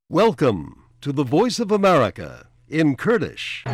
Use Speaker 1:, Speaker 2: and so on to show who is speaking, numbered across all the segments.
Speaker 1: Welcome to the Voice of America in Kurdish.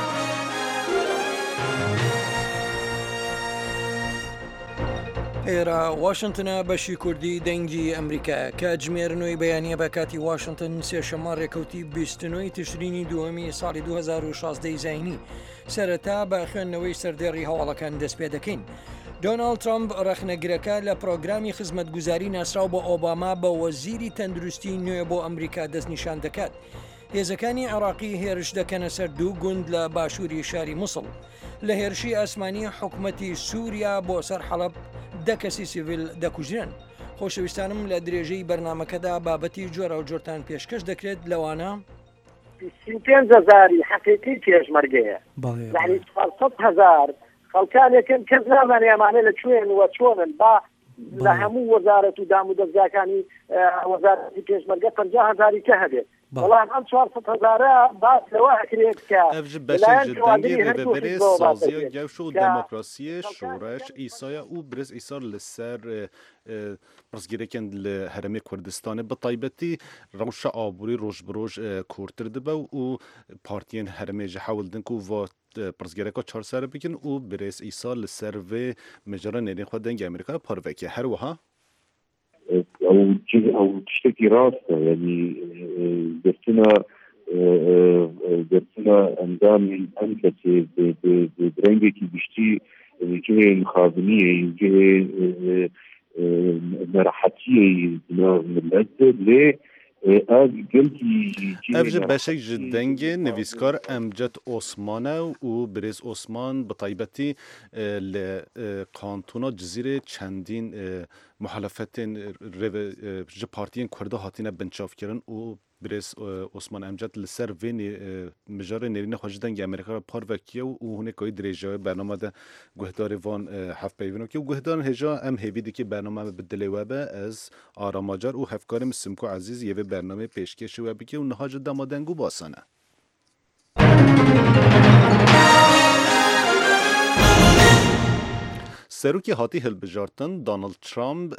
Speaker 2: ئێرە واشنگتنە بەشی کوردی دەنگی ئەمریکا کە جمێرنەوەی بەیانیە بە کاتی واشنگتن سێشەمە ڕێکەوتی 20 تشرینی دووەمی ساڵی 2016 زاینی سەرەتا بە خوێندنەوەی سەردێڕی هەواڵەکان دەست پێ دەکەین. دۆناڵد ترامپ ڕەخنەگرەکە لە پرۆگرامی خزمەتگوزاری ناسراو بە ئۆباما بە وەزیری تەندروستی نوێ بۆ ئەمریکا دەستنیشان دەکات. هێزەکانی عێراقی هێرش دەکەنە سەر دوو گوند لە باشووری شاری مووسڵ. لە هێرشی ئاسمانی حکوومەتی سووریا بۆ سەر حەڵەب 10 کەسی سیڤیل دەکوژرێن. خۆشەویستانم لە درێژەی بەرنمەکەدا بابەتی جۆرە و جۆرتان پێشکەش دەکرێت لەوانە
Speaker 3: 25,000 حقیقی پێشمەرگەیە، یعنی 400,000 خەڵکانێکن کەس نامانێ ئەمانە لە کوێن وە چۆنن با لە هەموو وەزارەت و دام و دەستگاکانی وەزارەتی پێشمەرگە 50,000 کە هەبێت. بەڵام ئەم 400,000 باس لەوە ئەکرێت کە
Speaker 4: بەرێ سازیە گەوش و دەموکراسیە شۆڕش ئیسایە و برز ئیسار لەسەر ڕزگیرێکن لە هەرمی کوردستانە بە تایبەتی ڕەوشە ئابووری ڕۆژ بڕۆژ کورتتر دەبە و پارتیان هەرمێژە حەولدن و پرسگەرەکە 4 سەر بکن و برێز ئیسا لەسەر vê مێژەرە نێرین خوا دەنگی ئەمریکا پارڤێکە هەروەها
Speaker 5: ئەو تشتێکی ڕاستە، یعنی دەرچنە ئەندامی ئەم کەسێ درەنگێکی گشتی جهێ مخابنیە جهێ نەڕەحەتیە ملت لێ
Speaker 4: ئەڤژە بەشێک ji dengê nivîskar Emcet Osman e û Birêz Osman bi taybetî li kantûna Cizîrê çendîn muhalefetên ji partiyên Kurda hatîne binçavkirin û Birêz Osman Emcet li ser vê mijarê nêrînê xwe ji dengê Amerîka parvekiye û hûnê koyî dirêjawê bername de guhdarê van hevpeyvînokê û guhdaran hêja em hêvî dikê bername me bi dilê we be ez aramacar û hevkarê Simko Ezîz yê vê bernamê pêşkêşî we bike û niha ji dema deng û basan e. Serokê hatî hilbijartin Donald Trump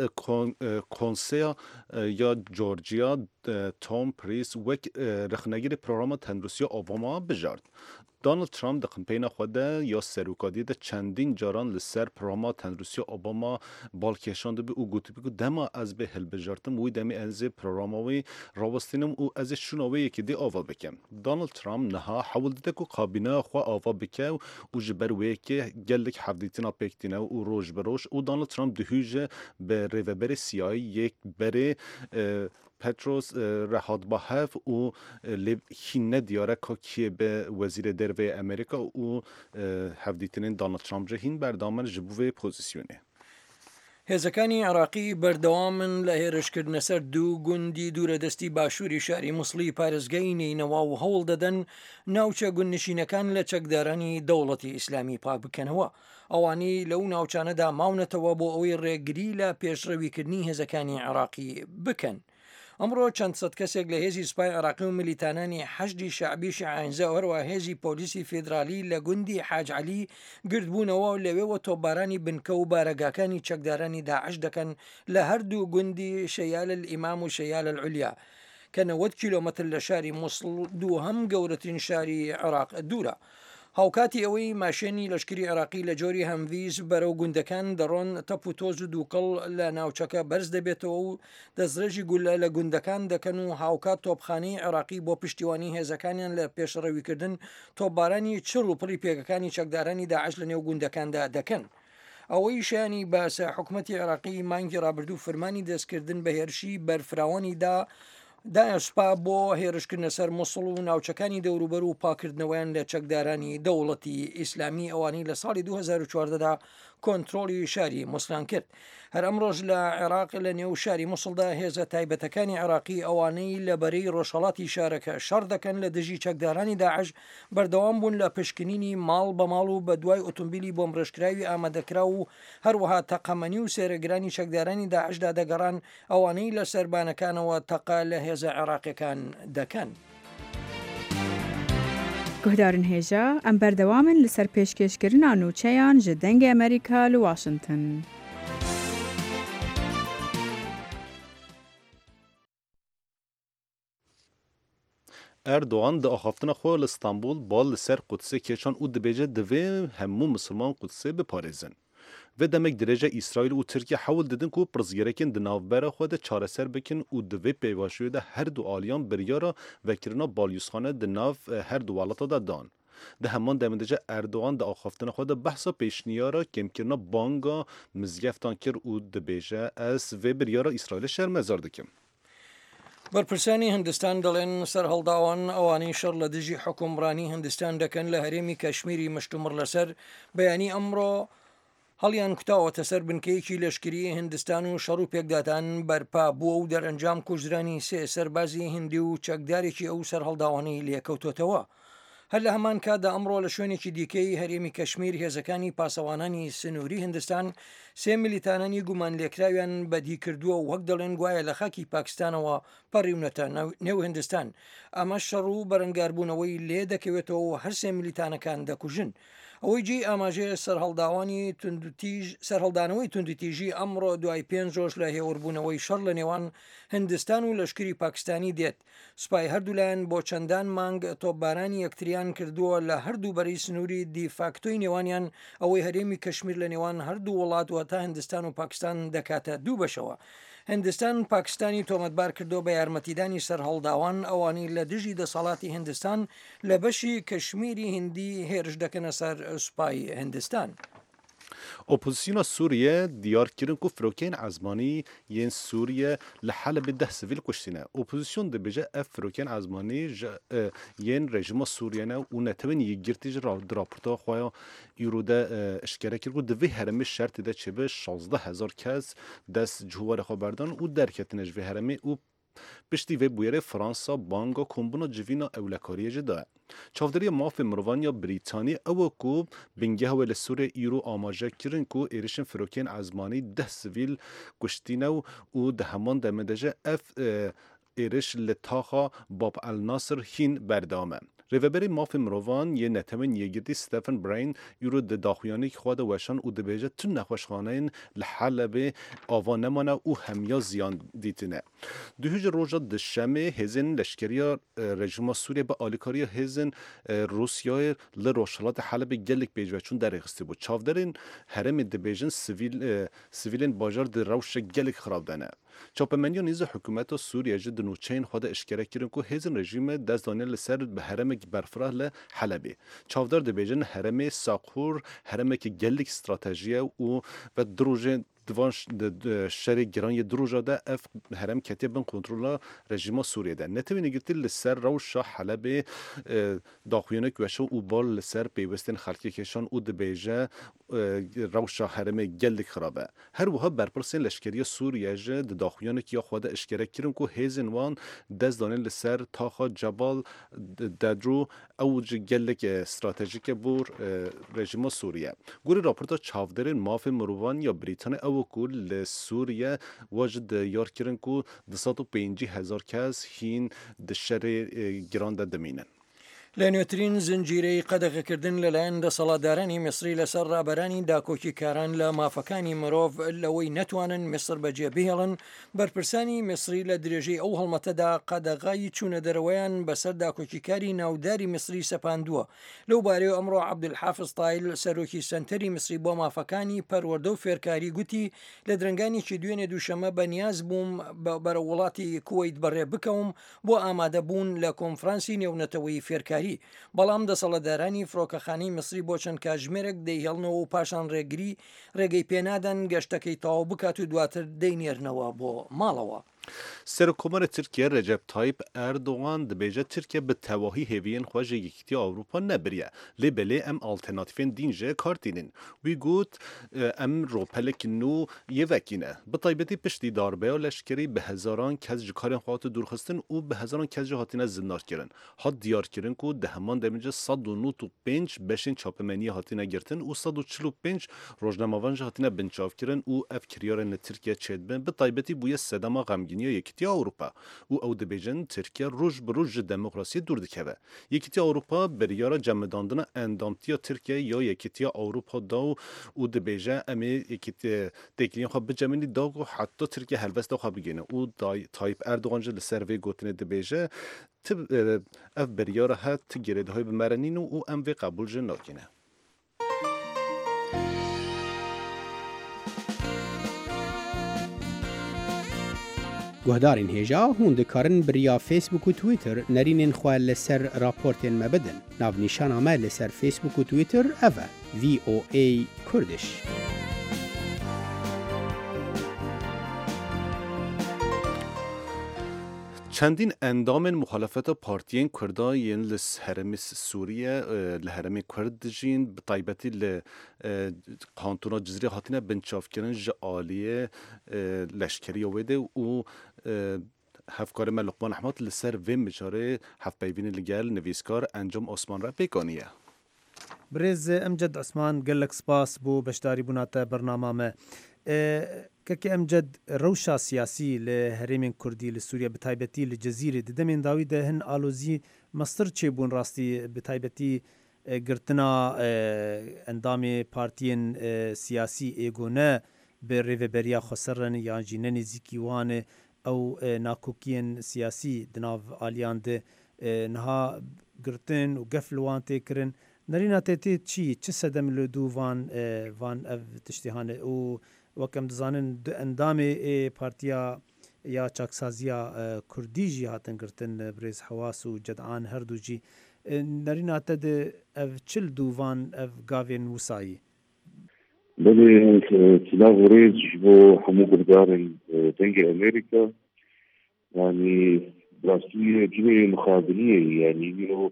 Speaker 4: konseya ya Georgia Tom Price wek rexnegirê programa tendrustiya Obama bijart. Donald Trump di kampeyna xwe de ya serokadiyê de çendîn caran li ser programa tendrustiya Obama balkêşan dibe û gotibî ku dema ez bê hilbijartim wî demê ez ê programa wî rawestînim û ez ê şûna wê yekî dê ava bikim. Donald Trump niha hewil dide ku kabîneya xwe ava bike û ji ber wê yekê gelek hevdîtina pêktîne û roj bi roj û Donald Trump dihûje bi rêveberê siyayî yek berê Petros Rehatbahev û lê hîn nediyare ka kî be wezîrê dervê Amerîka û hevdîtinên Donald Trump ji hîn berdamen ji bo vê pozisyonê.
Speaker 2: هێزەکانی عێراقی بەردەوامن لە هێرشکردنە سەر دوو گوندی دوورەدەستی باشووری شاری مووسڵی پارێزگای نینەوا و هەوڵ دەدەن ناوچە گوندنشینەکان لە چەکدارانی دەوڵەتی ئیسلامی پاک بکەنەوە. ئەوانی لەو ناوچانەدا ماونەتەوە بۆ ئەوەی ڕێگری لە پێشڕەویکردنی هێزەکانی عێراقی بکەن. ئەمڕۆ چەند سەد کەسێک لە هێزی سوپای عێراقی و ملیتانانی حەشدی شعبی شیعەنزە هەروە هێزی پۆلیسی فێدرالی لە گوندی حاج عەلی گردبوونەوە و لەوێوە تۆپبارانی بنکە و بارەگاکانی چەکدارانی داعش دەکەن لە هەردوو گوندی شەیال الئیمام و شەیال العولیا کە 90 کیلۆمەتر لە شاری مووسڵ دووهەم گەورەترین شاری عێراق دوورە. هاوکاتی ئەوەی ماشێنی لەشکری عێراقی لە جۆری هەمڤیز بەرەو گوندەکان دەڕۆن تەپ و تۆز و دووکەڵ لە ناوچەکە بەرز دەبێتەوە و دەستڕێژی گولە لە گوندەکان دەکەن و هاوکات تۆپخانەی عێراقی بۆ پشتیوانی هێزەکانیان لە پێشڕەویکردن تۆپبارانی چڕ و پڕی پێکەکانی چەکدارانی داعش لە نێو گوندەکاندا دەکەن. ئەوەی شایانی باسە حکوومەتی عێراقی مانگی ڕابردوو فەرمانی دەستکردن بە هێرشی بەرفراوانیدا داعشپا بۆ هێرشکردنە سەر مووسڵ و ناوچەکانی دەوروبەر و پاکردنەوەیان لە چەکدارانی دەوڵەتی ئیسلامی ئەوانی لە ساڵی 2014دا کۆنتترۆلی شاری مووسڵان کرد. هەر ئەمڕۆژ لە عێراق لە نێو شاری مووسڵدا هێزە تایبەتەکانی عێراقی ئەوانەی لەبەرەی ڕۆژهەڵاتی شارەکە شەڕ دەکەن لە دژی چەکدارانی داعش بەردەوام بوون لە پشکنینی ماڵ بە ماڵ و بە دوای ئۆتۆمبیلی بۆ مرۆشکراوی ئامادەکرا و هەروەها تەقەمەنی و سێرەگرانی چەکدارانی داعشدا دەگەڕان ئەوانەی لە سەربانەکانەوە تەقا لە هێزە عێراقیەکان دەکەن.
Speaker 6: گهدارن هێژە ئەم بەردەوامن لەسەر پێشکەشکردنا نووچەیان ji dengê Amerîka li Washington.
Speaker 4: اردوغان ده آخافتن خو لستانبول بال سر قدسه کشان او دبیجه دوی همو مسلمان قدسه بپارزن. و دمک درجه اسرائیل و ترکیه حول دادن که پرزگرکن دناوبر خود چاره سر بکن و دوی پیواشوی ده هر دو آلیان بریارا وکرنا بالیوسخانه دناو هر دو والاتا ده دان. ده همان دمندجه اردوغان ده آخافتن خود بحثا پیشنیارا کم کرنا بانگا مزگفتان کر و دبیجه از و بریارا اسرائیل شهر مزار دکم.
Speaker 2: بەرپرسانی هندستان دەڵێن سەر هەڵداوان ئەوانەی شەڕ لە دژی حکومڕانی هندستان دەکەن لە هەرێمی کەشمیری مشتومڕ لەسەر بەیانی ئەمڕۆ هەڵیان کوتاوەتە سەر بنکەیەکی لەشکری هندستان و شەڕ و پێکداتان بەرپا بووە و دەرئەنجام کوژرانی سێ سەربازی هندی و چەکدارێکی ئەو سەر هەڵداوانەی لێکەوتۆتەوە. هەر لە هەمان کاتدا ئەمڕۆ لە شوێنێکی دیکەی هەرێمی کەشمیر هێزەکانی پاسەوانانی سنووری هندستان سێ میلیتانانی گومان لێکراویان بەدی کردووە و وەک دەڵێن گوایە لە خاکی پاکستانەوە پەڕیونەتە نێو هندستان. ئەمە شەڕ و بەرەنگاربوونەوەی لێ دەکەوێتەوە و هەر سێ میلیتانەکان دەکوژن. ئەوەی جێی ئاماژەیە سەرهەڵدانەوەی توندتیژی ئەمڕۆ دوای 5 ڕۆژ لە هێوەربوونەوەی شەڕ لە نێوان هندستان و لەشکری پاکستانی دێت. سوپای هەردوولایەن بۆ چەندان مانگ تۆپبارانی یەکتریان کردووە لە هەردوو بەرەی سنووری دیفاکتۆی نێوانیان ئەوەی هەرێمی کەشمیر لە نێوان هەردوو وڵاتوە تا هندستان و پاکستان دەکاتە دوو بەشەوە. هندستان پاکستانی تۆمەتبار کردو بە یارمەتیدانی سەرهەڵداوان ئەوانی لە دژی دەسەڵاتی هندستان لە بەشی کەشمیری هندی هێرش دەکەنە سەر سوپای هندستان.
Speaker 4: اپوزیسیون سوریه دیار کردن که فروکین عزمانی ین سوریه لحل ده سویل کشتینه. اپوزیسیون ده بجه اف فروکین عزمانی ین رژیم سوریه نه و نتوانی یگرتیج راپورتا خوایا ایروده اشکره کرد و دوی هرمی شرط ده چه به 16,000 کس دست جوار خبردان و درکتنش به هرمی و پشتی و بویره فرانسا بانگا کمبونا جوینا اولکاریه جدا. چافداری ماف مروانیا بریتانی او کو بنگه و لسور ایرو آماجه کرن کو ایرشن فروکین عزمانی 10 سویل کشتینه و ده همان دمدجه اف ایرش لطاقا باب الناصر هین بردامه. ریوبری ماف مروان یه نتمن یگیدی ستفن براین یورو د داخویانی که خواده وشان او دبیجه تون نخوشخانه لحلب آوان نمانه او همیا زیان دیتنه. دوهج روژا دشمه هزین لشکریا رژیم سوریه به آلیکاری هزین روسیای لروشالات حلب گلک بیجوه چون در اغسطی بود. چافدارین هرم دبیجن سویلین باجار در روش گلک خراب دانه. چاپمنیا نیز حکومت سوریه جد نوچین خود اشکره کردن که هزین رژیم دزدانه لسر به هرم برفراه لحلبی. چافدار دبیجن هرم ساقور هرم که گلک استراتژیه و دروژه دوانش شهر گرانی دروژه ده اف هرم کتیبن کنترل رژیم سوریه ده. نتوانی گرتی لسر روش حلب داخویانه کوشو و بال لسر پیوستن خلقی کشان و دبیجه روش هرم گلک خرابه. هر وها برپرسین لشکری سوریه جه داخویانه که خود اشکره کردن که هزینوان دزدانه لسر تاخا جبال دادرو اوج گلک استراتژیک بور رژیم سوریه. گوری راپورتا چافدارین ماف مروان یا بریتانیا او کل لسوریه واجد یار کردن که 250,000 کس هین دشر گرانده دمینن.
Speaker 2: لە نوێترین زنجیرەی قەدەغەکردن لەلایەن دەسەڵاتدارانی میسری لەسەر ڕابەرانی داکۆکی کاران لە مافەکانی مرۆڤ لەوەی نەتوانن میسر بەجێ بهێڵن. بەرپرسانی میسری لە درێژەی ئەو هەڵمەتەدا قەدەغای چوونە دەرەوەیان بەسەر داکۆکیکاری ناوداری میسری سەپاندووە. لەو بارەیە ئەمڕۆ عەبدولحافز تایل سەرۆکی سەنتەری میسری بۆ مافەکانی پەروەردە و فێرکاری گوتی لە درنگانێکی دوێنێ دووشەمە بەنیاز بووم بەرە وڵاتی کوێیت بەڕێ بکەوم بۆ ئامادەبوون لە کۆنفرانسی نێونەتەوەی فێرکاری. بەڵام دەسەڵاتدارانی فڕۆکەخانەی میسری بۆ چەند کاتژمێرێک دەیهێڵنەوە و پاشان ڕێگەی پێنادەن گەشتەکەی تەواو بکات و دواتر دەینێرنەوە بۆ ماڵەوە.
Speaker 4: سرکومر ترکیه رجب طایب اردوغان دبیجه ترکیه به تواهی هیوین خواجه یکتی آوروپا نبریه لی بلی ام آلترناتیفین دینجه کارتینین وی گوت ام روپلک نو یه وکینه به طایبتی پشتی داربه و لشکری به هزاران کز جکارین خواهد دورخستن و به هزاران کز جهاتینه زندار کرن حد دیار کرن که ده همان دمیجه 195 بشین چاپمنی هاتینه گرتن و 145 روزنامه‌وان جهاتینه بنچاف کرن و اف کریارن ترکیه چید بن به طایبتی بوی صدما غمگین دنیا یکیتی اروپا او دبیجن ترکیه روز به روز دموکراسی دور دکه یکیتی اروپا بریارا جمعداندن اندامتی ترکیه یا یکیتی اروپا داو او دبیجه امی یکیتی دکلین خواب بجمینی داو حتی ترکیه هلوست داو خواب بگینه او تایپ اردوغان جل سروی گوتنه دبیجه تب اف بریارا هات تگیرده های بمرنین او ام وی قبول جن ناکینه
Speaker 7: گهدارین هیجا هون دکارن بریا فیسبوک و تویتر نرینین خواه لسر راپورتین مبدن ناو نیشان آمه لسر فیسبوک و تویتر اوه VOA کردش
Speaker 4: چندین اندام مخالفت پارتیین کردا یعنی لحرم سوریه لحرم کرد جین بطایبتی لقانتونا جزیره هاتینه بنچاف کردن جعالیه لشکری ویده و هفکار من لقمان احمد لسر ویم بجاره هفت بیوین لگل نویسکار انجام عثمان را بگانیه
Speaker 8: برز امجد عثمان قلق سپاس بو بشداری بناتا برنامه ما كاكي أمجد روشا سياسي لهريمين كردي لسوريا بتايبتي لجزيرة دمين داوي ده هن آلوزي مصر چيبون راستي بتايبتي قرتنا اندامي بارتين سياسي ايگونه بريفبريا خسرن يان جينن زيكيوان او ناكوكين سياسي دناف آليان ده نها قرتن و قفلوان تكرن نرينا تيتي چي سدم لدو وان اف تشتيهانه و وكم دزانن اندامي بارتيا يا چاكسازيا كردي جي هاتن قرتن بريز حواس و جدعان هردو جي نرينا تد اف چل دووان اف غاوين وساي
Speaker 5: بلي تلاغ ريز بو حمو قردار تنجي امريكا يعني براسية جنيه مخابرية يعني يلو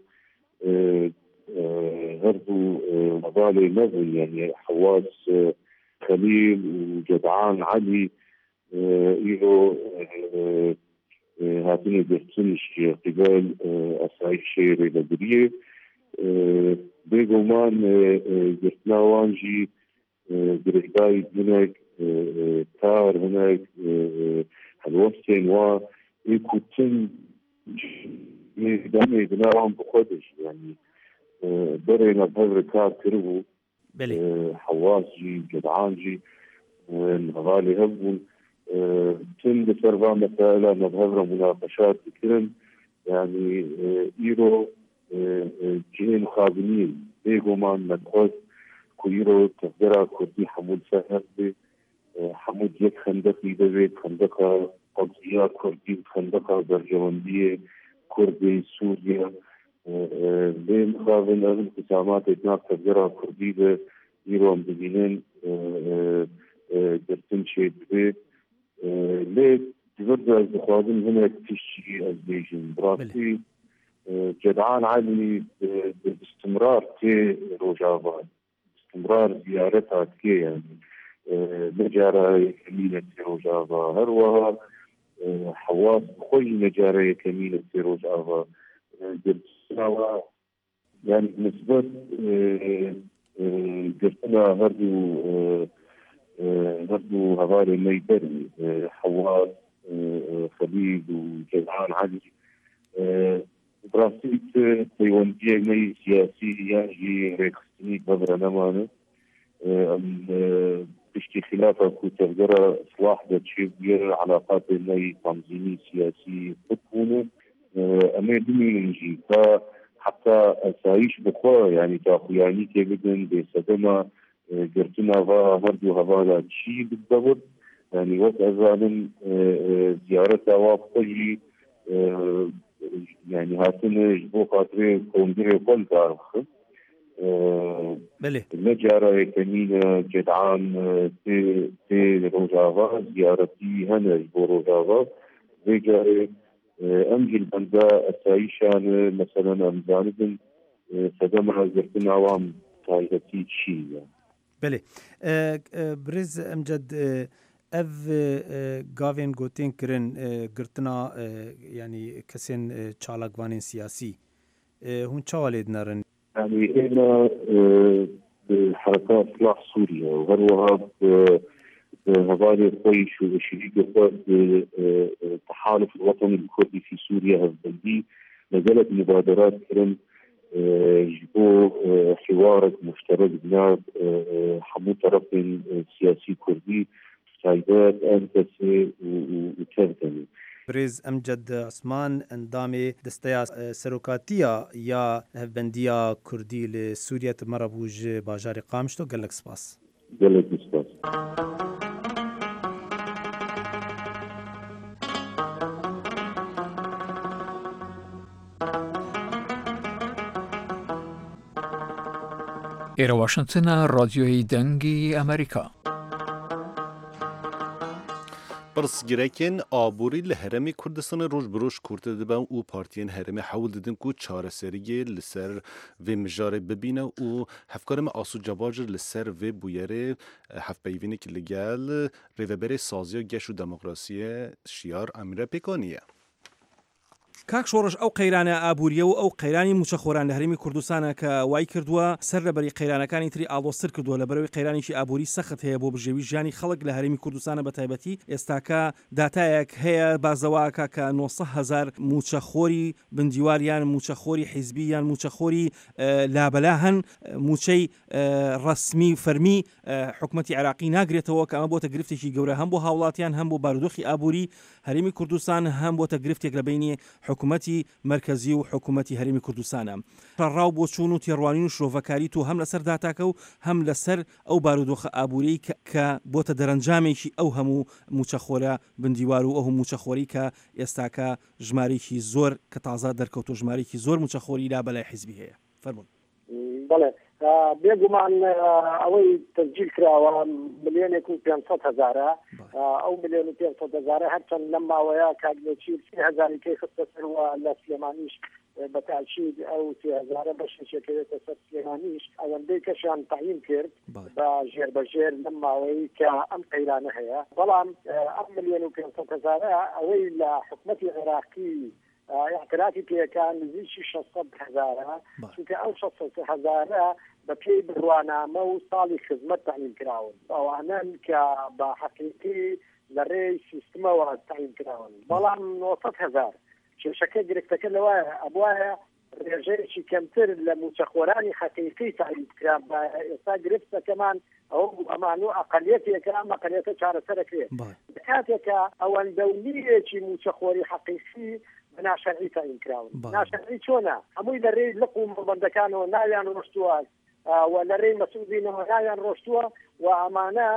Speaker 5: هردو مضالي نظر يعني حواس خليل وجدعان علي إيلو هاتني برسنش قبال أسعيد شير لبريه بيقو مان قرتنا وانجي برهداي هناك تار هناك هالوستين وا إيكو تن دامي بناوان بخودش يعني برينا بهذا كار كربو حواسجي جدعانجي نغالي هبون تم بسربا مسائل نظهر مناقشات بكرن يعني إيرو جهين خابنين بيقو مان مدخوز كويرو تقدرها كردي حمود سهل بي حمود يك خندقي ببيت خندقها قضية كردي خندقها برجواندية كردي سوريا بين خابن أغل قسامات اتناق تقدرها كردي بي يروم ببينين درتن شيء بي ليه تبدأ الزخوازن هنا تشتري البيجن براسي جدعان علي باستمرار تي روجابات باستمرار زيارتها تي يعني نجارة كمينة تي روجابا هروها حواس خوي نجارة كمينة تي روجابا درتنا يعني نسبة قرتنا هردو هذول ميدري حواس خليل وجدعان علي براسيت تيوندية مي سياسي ياجي ريكستني ببرا نمانه بشتي خلافة كتغدر إصلاح بتشيبير علاقات مي تنظيمي سياسي بتكونه أما دمي نجي حتى أسايش بخوا يعني تاخياني كبدن بسدما قرتنا هردو هذا شيء بالضبط يعني وقت أزالن زيارة وابطجي يعني هاتنا جبو خاطري كوندري كل تارخ النجارة كمينة جدعان تي روجافا زيارتي هنا جبو روجافا رجاري أمجي البندا أسايشان مثلا أمزاندن سدما قرتنا عوام تايدتي شيء
Speaker 8: بله برز امجد اف گاوین گوتین کرن گرتنا يعني كسين چالاگوانين سياسي هون چواليد نرن
Speaker 5: يعني انا بحركات اصلاح سوريا وهروها هذا خويش وشريك خود التحالف الوطني الكردي في سوريا هفبندي نزلت مبادرات كرم جبو حوار مشترك بناء حمو طرف سياسي كردي سايدات أنتسي وتردني
Speaker 8: برز امجد عثمان اندامي دستيا سروكاتيا يا هفبنديا كردي لسوريا مربوج باجار قامشتو قالك سباس
Speaker 5: قالك سباس
Speaker 9: ئێرە واشنگتنە ڕادیۆی دەنگی ئەمریکا.
Speaker 4: پرسگیرکن آبوری لهرمی کردستان روز بروش کرده دبن او پارتین هرمی حول دادن کو چهار سریه لسر و مجاره ببینه و هفکارم آسو جباجر لسر و بویره هف پیوینه که لگل ریوبر سازی و گش و دموکراسی شیار امیره پیکانیه.
Speaker 10: کاک شۆڕش ئەو قەیرانە ئابووریە و ئەو قەیرانی موچەخۆران لە هەرێمی کوردستانە کە وای کردووە سەر لەبەری قەیرانەکانی تری ئاڵۆستر کردووە لەبەرەوەی قەیرانێکی ئابووری سەخت هەیە بۆ بژێوی ژیانی خەڵک لە هەرێمی کوردستانە بە تایبەتی ئێستاکە داتایەک هەیە بازەواکە کە 900,000 موچەخۆری بندیواریان موچەخۆری حیزبی یان موچەخۆری لابەلا هەن موچەی ڕسمی فەرمی حکومەتی عێراقی ناگرێتەوە کە ئەمە بۆتە گرفتێکی گەورە هەم بۆ هاوڵاتیان هەم بۆ بارودۆخی ئابووری هەرێمی کوردستان هەم بۆتە گرفتێک لە بینی حکومەتی مرکزی و حکومەتی هەرێمی کوردستانە ڕاو بۆ چوون و تێڕوانین و شرۆڤەکاری تو هەم لەسەر داتاکە و هەم لەسەر ئەو بارودۆخە ئابووری کە بۆتە دەرەنجامێکی ئەو هەموو موچەخۆرە بندیوار و ئەو موچەخۆری کە ئێستاکە ژمارەیەکی زۆر کە تازە دەرکەوتۆ ژمارەیەکی زۆر موچەخۆری لا بەلای حیزبی هەیە. فەرموون.
Speaker 3: بەڵێ بێگومان ئەوەی تسجیل کراوە 1,500,000 ئەو 1,500,000 هەرچەند لەم ماوەیە کاگنێکی 30,000 کەی خستە سەرەوە لە سلێمانیش بەتاکید ئەو 30,000 بەشێکەوێتە سەر سلێمانیش ئەوەندەی کەشیان تعیین کرد بە ژێربەژێر لەم ماوەی کە ئەم قەیرانە هەیە بەڵام ئەم 1,500,000 ئەوەی لە حکومەتی عێراقی اعترافی پێکان نزیکی 600,000 چونکە ئەو 600,000 بە پێی بڕوانامە و ساڵی خزمەت تعیین کراون ئەوانن کە بە حەقیقی لە ڕێی سیستمەوە تعیین کراون بەڵام 900,000 کێشەکە گرفتەکە لەوایە ئەبوایە ڕێژەیەکی کەمتر لە موچەخۆرانی حەقیقی تعیین کرا بە ئێستا گرفتەکەمان ئەو ئەمان و ئەقەلیەتێکە ئەم ئەقەلیەتە چارەسەرەکرێت کاتێکە ئەوەندەونیەکی موچەخۆری حەقیقی ناشرعی تعیین کراون ناشرعی چۆنە هەمووی لە ڕێی لق و مەبەندەکانەوە ناویان ڕۆشتووە و لە ڕێی مەسئولینەوە ناویان ڕۆشتووە و ئەمانە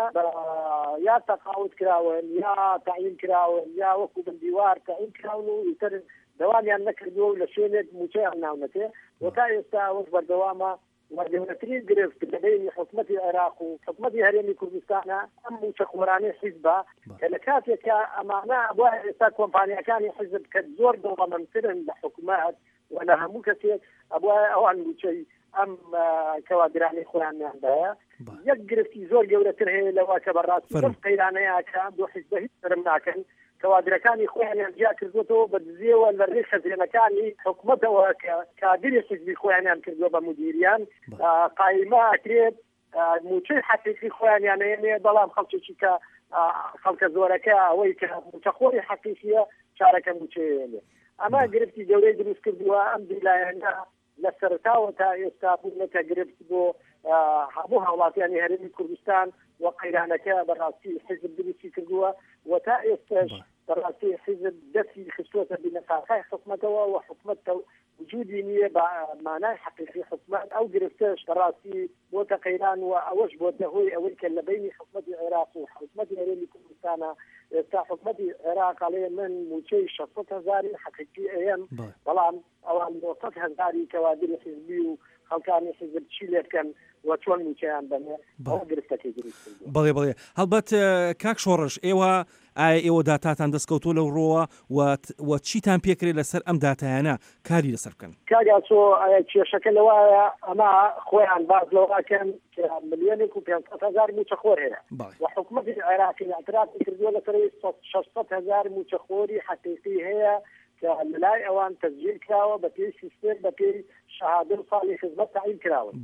Speaker 3: یا تەقاوت کراون یا تعیین کراون یا وەکو بندیوار تعیین کراون و ئیتر دەوامیان نەکردووە و لە شوێنێک موچەیان ناونەتێ و تا ئێستا ئەوەش بەردەوامە وەرگەورەترین گرفت لە بینی حکومەتی عێراق و حکومەتی هەرێمی کوردستانە ئەم موچەخۆرانەی حیزبە کە لە کاتێکە ئەمانە بۆ ئێستا کۆمپانیەکانی حیزب کە زۆر دەوڵەمەندترن لە حکومەت و لە هەموو کەسێک ئەبوایە ئەوان موچەی ئەم کەوادرانی خۆیانیان دەیە یەک گرفتی زۆر گەورەتر هەیە لەوە کە بەڕاستی ئەم قەیرانەیەکە بۆ حیزبە هیچ شەرم ناکەن کەوادرەکانی خۆیانیان جیا کردوێتەوە بە دزیەوە لە ڕێی خەزیێنەکانی حکومەتەوە کە کادری حیزبی خۆیانیان کردووە بە مدیریان قایمە ئەکرێت موچەی حەقیقی خۆیانیان هەیە بەڵام خەڵکێکی کە خەڵکە زۆرەکە ئەوەی کە موچەخۆری حەقیقیە چارەکە موچەیە ئەمە گرفتی گەورەی دروست کردووە ئەم دیلایەنە لە سەرتاوە تا ئێستا بوونەتە گرفت بۆ هەموو هاوڵاتیانی هەرێمی کوردستان و قەیرانەکە بەڕاستی حیزب دروستی کردووە و تا ئێستاش بەڕاستی حیزب دەستی خستووەتە بنەساخای حکومەتەوە و حکومەت وجودی نییە بە مانای حەقیقی حکومەت ئەو گرفتەش بەڕاستی بۆتە قەیران و ئەوەش بۆتە هۆی ئەوەی کە لە بینی حکومەتی عێراق و حکومەتی هەرێمی کوردستانە ئێستا حکومەتی عێراق ئەڵێ من موچەی 600,000 حەقیقی ئەیەم بەڵام ئەوان 900,000 کەوادری حیزبی و خەڵکانی حیزب چی لێ بکەن و چۆن موچەیان بنێ ئەو گرفتەکەی دروست کردووە.
Speaker 10: بەڵێ هەڵبەت کاک شۆڕش ئێوە ئایا ئێوە داتاتان دەستکەوتووە لەو ڕۆوە و چیتان پێکرێت لەسەر ئەم داتایانە کاری لەسەر بکەن؟
Speaker 3: کاگاسۆ کێشەکە لەوایە ئەمە خۆیان باز لەوەکەن کە 1,500,000 موچەخۆر هەیە و حکومەتی عێراقی اعترافی کردووە لەسەر 600,000 موچەخۆری حەقیقی هەیە کە لەلای ئەوان تسجیل کراوە بە پێی سیستم بە پێی شەهادە ساڵی خزمەت تعیین کراون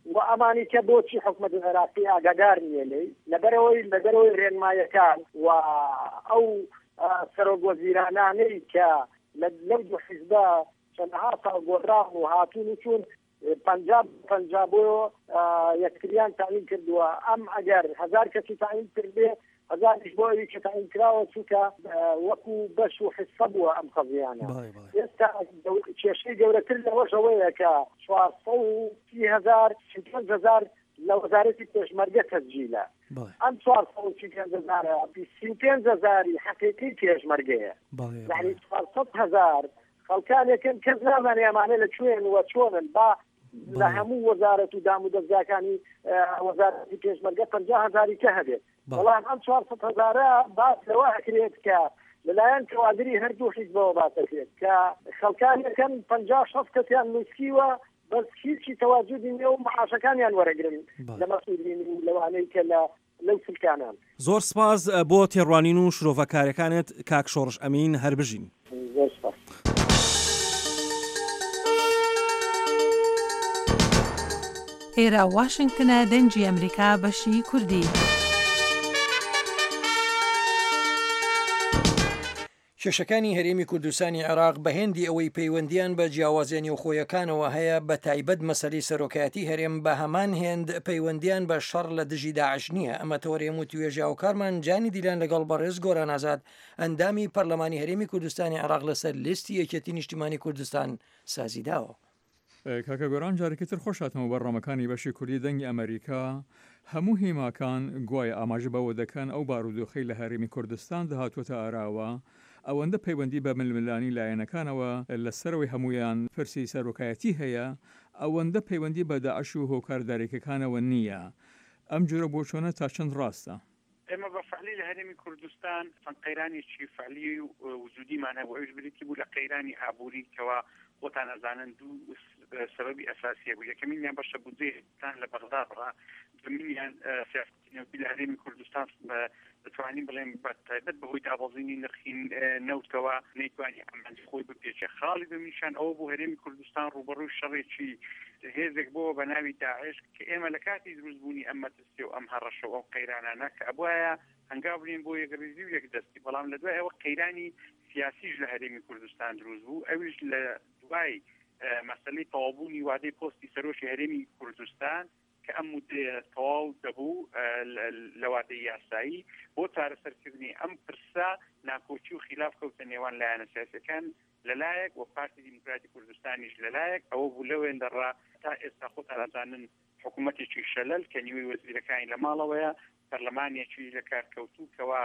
Speaker 3: و ئەمانی کە بۆچی حکومەت عێراقی ئاگادار نیە لێی لەبەرەوەی ڕێنمایەکان و ئەو سەرۆک وەزیرانانەی کە لەو دوو حیزبە چەندەها ساڵ گۆڕان و هاتوون و چوون پەنجاب بۆ یەکتریان تعیین کردووە. ئەم ئەگەر 1000 کەسی تعیین کردێ 1000 بۆ ئەوی کە تعیین کراوە چووکە وەکو بەش و حسە بووە ئەم قەزیانە. ئێستا کێشەی گەورەتر لەوەشەوەیە کە 430,000 لە وەزارەتی پێشمەرگە تەسجیلە. ئەم 430,000 25,000 حەقیقی پێشمەرگەیە. یعنی 400,000 خەڵکانێکن کەس نازانێ ئەمانە لەکوێن وە چۆنن با لە هەموو وەزارەت و دام و دەستگاکانی وەزارەتی پێشمەرگە 50,000 کە هەبێت. بەڵام ئەم 400,000 باس لەوە ئەکرێت کە لەلایەن کەوادری هەردوو حیزبەوە باسەکرێت کە خەڵکانێکن 50-60 کەسیان نووسیوە بەس هیچی تەواجودی نیە و معاشەکانیان وەرەگرن لە مەسئولین و لەوانەی کە لەو سلکانان.
Speaker 10: زۆر سپاس بۆ تێڕوانین و شرۆڤەکارەکانت کاک شۆڕش ئەمین هەر بژین.
Speaker 3: زۆر سپاس.
Speaker 11: ئێرە واشنگتنە دەنگی ئەمریکا بەشی کوردی.
Speaker 2: کێشەکانی هەرێمی کوردستانی عێراق بە هێندی ئەوەی پەیوەندیان بە جیاوازێنی و خۆیەکانەوە هەیە بە تایبەت مەسەلەی سەرۆکایەتی هەرێم بە هەمان هێند پەیوەندیان بە شەڕ لە دژی داعش نییە. ئەمە تەوەڕێم و توێژە و کارمان جانی دیلان لەگەڵ بەڕێز گۆران ئازاد ئەندامی پەرلەمانی هەرێمی کوردستانی عێراق لەسەر لیستی یەکێتی نیشتیمانی کوردستان سازیداوە.
Speaker 9: کاکە گۆران جارێکتر خۆش هاتمەوە بەڕەمەکانی بەشی کوردی دەنگی ئەمریکا هەموو هێماکان گوایە ئاماژە بەوە دەکەن ئەو بارودۆخەی لە هەرێمی کوردستان دەهاتوۆتە ئاراوە ئەوەندە پەیوەندی بە ململانی لایەنەکانەوە لەسەرەوەی هەمویان پرسی سەرۆکایەتی هەیە ئەوەندە پەیوەندی بە داعش و هۆکاردارێکەکانەوە نییە. ئەم جۆرە بۆچۆنە تا چەند ڕاستە؟
Speaker 12: ئێمە بە فعلی لە هەرێمی کوردستان قەیرانێکی فعلی و وجودیمان هەبوو ئەوش بریتی بوو لە قەیرانی ئابووری کەوا خۆتان ئەزانن دوو سببی ئەساسیە بوو. یەکەمینیان بەشە بودجێتان لە بەغداد ڕا، دومینیان سیاستنەوەی لە هەرێمی کوردستان دەتوانین بڵێن بە تایبەت بەهۆی دابەزینی نرخی نەوتەوە نەیتوانی ئەمەندی خۆی بپێچێ. خاڵی دومیشان ئەوە بوو هەرێمی کوردستان ڕوبەڕووی شەڕێکی هێزێک بۆ بە ناوی داعش کە ئێمە لە کاتی دروستبوونی ئەم مەترسیە و ئەم هەڕەشە و قەیرانانە کە ئەبوایە هەنگاو بڵێن بۆ یەکڕیزی و یەکدەستی، بەڵام لە دوای ئەوە قەیرانی سیاسیش لە هەرێمی کوردستان دروست بوو. ئەویش لە دوای مەسەلەی تەواوبوونی وادەی پۆستی سەرۆشی هەرێمی کوردستان کە ئەم مودەیە تەواو دەبوو لە وادەی یاسایی بۆ چارەسەرکردنی ئەم پرسە ناکۆچی و خلاف کەوتە نێوان لایەنە سیاسیەکان لەلایەک و پارتی دیموکراتی کوردستانیش لەلایەک. ئەوە بوو لەوێن دەڕا تا ئێستا خۆتان ئەزانن حکوومەتێکی شەلەل کە نیوەی وەزیرەکانی لە ماڵەوەیە، پەرلەمانێکی لە کارکەوتوو کەوا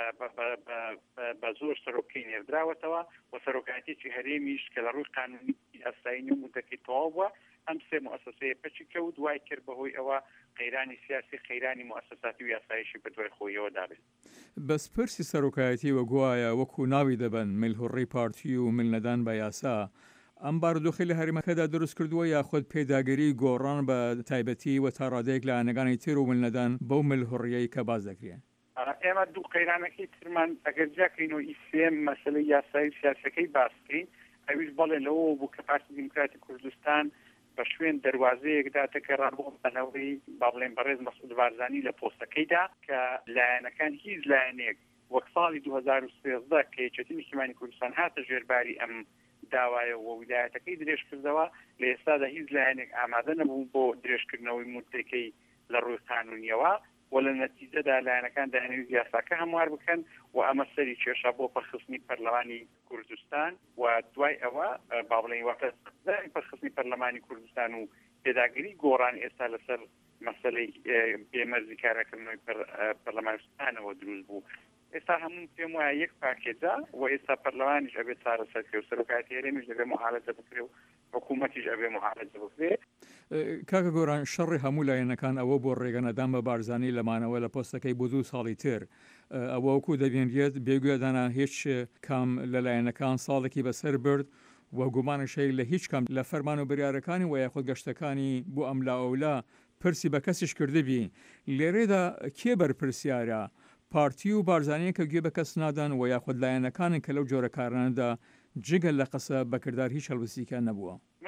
Speaker 12: بە زۆر سەرۆکەی نێردراوەتەوە و سەرۆکایەتێکی هەرێمیش کە لە ڕووی قانونی ئاسایی و مودەکەی تەواو بووە. ئەم سێ مؤسسەیە پەچی کەوت دوای کرد بەهۆی ئەوە قەیرانی سیاسی قەیرانی مؤسساتی و یاساییشی بە دوای خۆیەوە دابێت.
Speaker 9: بەس پرسی سەرۆکایەتی وەگوایە وەکو ناوی دەبن ملهوڕی پارتی و ملنەدان بە یاسا ئەم بارودۆخی لە هەرێمەکەدا دروست کردووە یاخود پێداگیری گۆڕان بە تایبەتی و تا ڕادەیەک لە ئاەکانی تر و ملنەدان بەو ملهوڕیەی کە باز دەکرێن؟
Speaker 12: ئێمە دوو قەیرانەکەی ترمان ئەگەر جاکەینەوە ئیسێم مەسەلەی یاسایی سیاسەکەی باسکەین ئەویش بەڵێن لەوە بوو کە پارتی دیموکراتی کوردستان بە شوێن دەواازەیەکدا تەکەڕبوو بەنەوەی با بڵێن بەڕێز مەسعود بارزانی لە پۆستەکەیدا کە لایەنەکان هیچ لایەنێک وەک ساڵی 2013 کە یەکێتی نیشتیمانی کوردستان هاتە ژێرباری ئەم داوایە و ویلایەتەکەی درێژ کردەوە لە ئێستادا هیچ لایەنێک ئامادە نەبوو بۆ درێژکردنەوەی مودەکەی لە ڕووی قانونیەوە و لە نەتیجەدا لایەنەکان داهێنەری یاساکە هەموار بکەن و ئەمە سەری کێشە بۆ پەرخستنی پەرلەمانی کوردستان و دوای ئەوە با بڵێن واتە پەرخستنی پەرلەمانی کوردستان و پێداگیری گۆڕان ئێستا لەسەر مەسەلەی بێمەرزی کارەکردنەوەی پەرلەمانستانەوە دروست بوو. ئێستا هەموو پێم وایە یەک پاکێجا و ئێستا پەرلەمانیش ئەبێت چارەسەرکرێ و سەرۆکایەتی هەرێمیش دەبێت مۆحالەتە بکرێ و حکوومەتیش ئەبێ مۆحالەتە بکرێ.
Speaker 9: کاکە گۆران شەڕی هەموو لایەنەکان ئەوە بۆ ڕێگەنەدان بە بارزانی لەمانەوە لە پۆستەکەی بۆ 2 ساڵی تر ئەوە وەکو دەبێنرێت بێگوێدانە هیچ کام لە لایەنەکان ساڵێکی بەسەر برد و گومانشەی لە هیچ کەم لە فەرمان و بریارەکانی و یاخود گەشتەکانی بۆ ئەملا ئەولا پرسی بە کەسیش کردبی لێرێدا کێ بەرپرسیارە پارتی و بارزانەیە کە گوێ بە کەس نادان و یاخود لایەنەکانن کە لەو جۆرە کارانەدا جگەل لە قسە بەکردار هیچ هەڵوسیکە نەبووە.
Speaker 12: من پێم وایە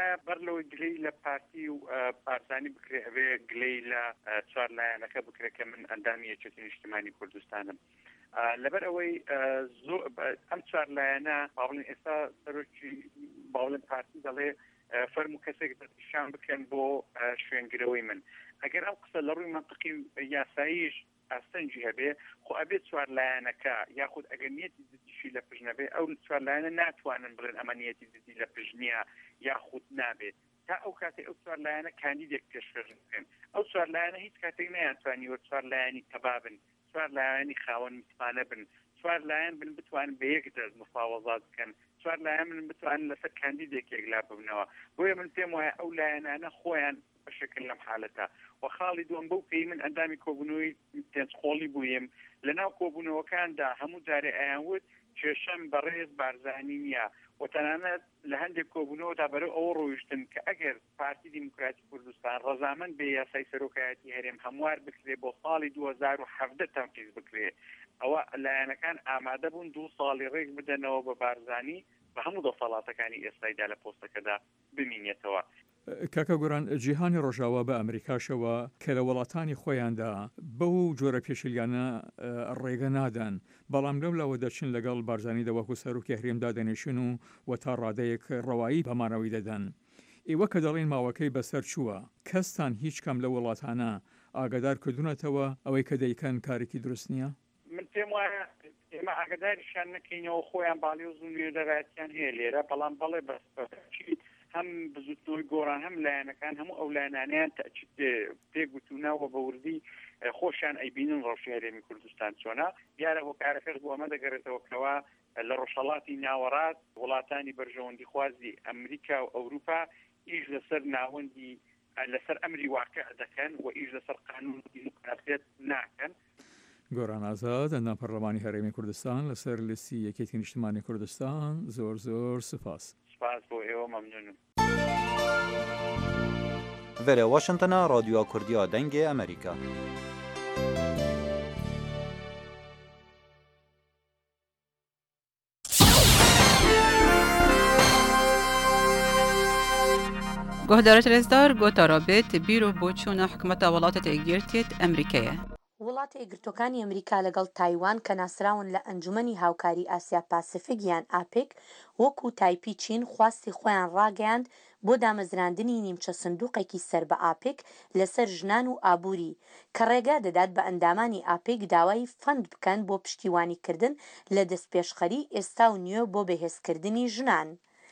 Speaker 12: وایە بەر لەوەی گلەی لە پارتی و بارزانی بکرێ ئەوێ گلەی لە چوار لایەنەکە بکرێ کە من ئەندامی یەکێتی نیشتیمانی کوردستانم لەبەر ئەوەی ئەم چوار لایەنە باڵێن ئێستا سەرۆکی باڵێن پارتی دەڵێ فەرمو کەسێک شان بکەن بۆ شوێنگرەوەی من ئەگەر ئەم قسە لە ڕووی منطقی یاساییش ئاستەنجی هەبێ خۆ ئەبێت چوار لایەنەکە یاخود ئەگەر نیەتی ددیشی لە پژنەبێ ئەو چوار لایەنە ناتوانن بڵێن ئەمە نیەتی ددی لە پژنیە یاخود نابێت تا ئەو کاتێ ئەو چوار لایەنە کاندیدێک پێشکەش بکەن ئەو چوار لایەنە هیچ کاتێک نەیانتوانیوە چوار لایەنی تەبابن چوار لایەنی خاوەن متمانە بن چوار لایەن بن بتوانن بە یەک دەست مفاوەزات بکەن چوار لایەن من بتوانن لەسەر کاندیدێکێک لا ببنەوە بۆیە من پێم وایە ئەو لایەنانە خۆیان بەشکل لەم حالەتە و خاڵی دووەم بەو پێی من ئەندامی کۆبوونەوەی پێنجخۆڵی بوویم لەناو کۆبوونەوەکاندا هەموو جارێ ئەیانوت کێشەم بەڕێز بارزانی نییە و تەنانەت لە هەندێک کۆبوونەوەدا بەرەو ئەوە ڕۆیشتن کە ئەگەر پارتی دیموکراتی کوردستان ڕەزامەند بێ یاسای سەرۆکایەتی هەرێم هەموار بکرێ بۆ ساڵی 2017 تەنقیز بکرێ ئەوە لایەنەکان ئامادە بوون 2 ساڵی ڕێک بدەنەوە بە بارزانی بە هەموو دەسەڵاتەکانی ئێستایدا لە پۆستەکەدا بمینێتەوە.
Speaker 9: کاکە گۆران جیهانی ڕۆژاوا بە ئەمریکاشەوە کە لە وڵاتانی خۆیاندا بەو جۆرە پێشیلیانە ڕێگە نادەن بەڵام لەولاوە دەچن لەگەڵ بارزانی دەوەکو سەرۆکی هەرێمدا دەنێشن و تا ڕادەیەک ڕەوایی بەمانەوەی دەدەن ئێوە کە دەڵێن ماوەکەی بەسەر چووە کەستان هیچ کەم لە وڵاتانە ئاگادار کردوونەتەوە ئەوەی کە دەیکەن کارێکی دروست نییە
Speaker 12: من پێم وایە ئێمە ئاگاداریشان نەکەینەوە خۆیان باڵی و زوونێ دەڕاتیان هەیە لێرە بەڵام بەڵێ بەسچیت هەم بزوتنەوەی گۆڕان هەم لایەنەکان هەموو ئەو لایەنانیان پێگوتوناوە بە وردی خۆشیان ئەیبینن ڕۆژی هەرێمی کوردستان چۆنە دیارە هۆکارەکەش بۆ ئەمە دەگەڕێتەوە کەوا لە ڕۆژهەڵاتی ناوەڕاست وڵاتانی بەرژەوەندی خوازی ئەمریکا و ئەوروپا ئیش لەسەر ناوەندی لەسەر ئەمری واقع دەکەن و ئیش لەسەر قانون دیموکراسیەت ناکەن.
Speaker 9: گۆران ئازاد ئەندام پەرلەمانی هەرێمی کوردستان لەسەر لیستی یەکێتی نیشتیمانی کوردستان زۆر زۆر سپاس.
Speaker 12: سپاس بۆ ئێوە مەمنونم.
Speaker 13: Vere Washington'a Radyoya Kurdiya Dengê Amerîka.
Speaker 14: گهدارت رزدار گوتا رابط بیرو بۆچوونە حکومەتە وڵاتە یەکگرتوویەت ئەمریکایە.
Speaker 15: وڵاتە یەکگرتووەکانی ئەمریکا لەگەڵ تایوان کە ناسراون لە ئەنجومەنی هاوکاری ئاسیا پاسیفیک یان ئاپێک وەکو تایپی چین خواستی خۆیان ڕاگەیاند بۆ دامەزراندنی نیمچە سندوقێکی سەر بە ئاپێک لەسەر ژنان و ئابووری کە ڕێگا دەدات بە ئەندامانی ئاپێک داوای فەند بکەن بۆ پشتیوانیکردن لە دەستپێشخەری ئێستا و نیوە بۆ بەهێزکردنی ژنان.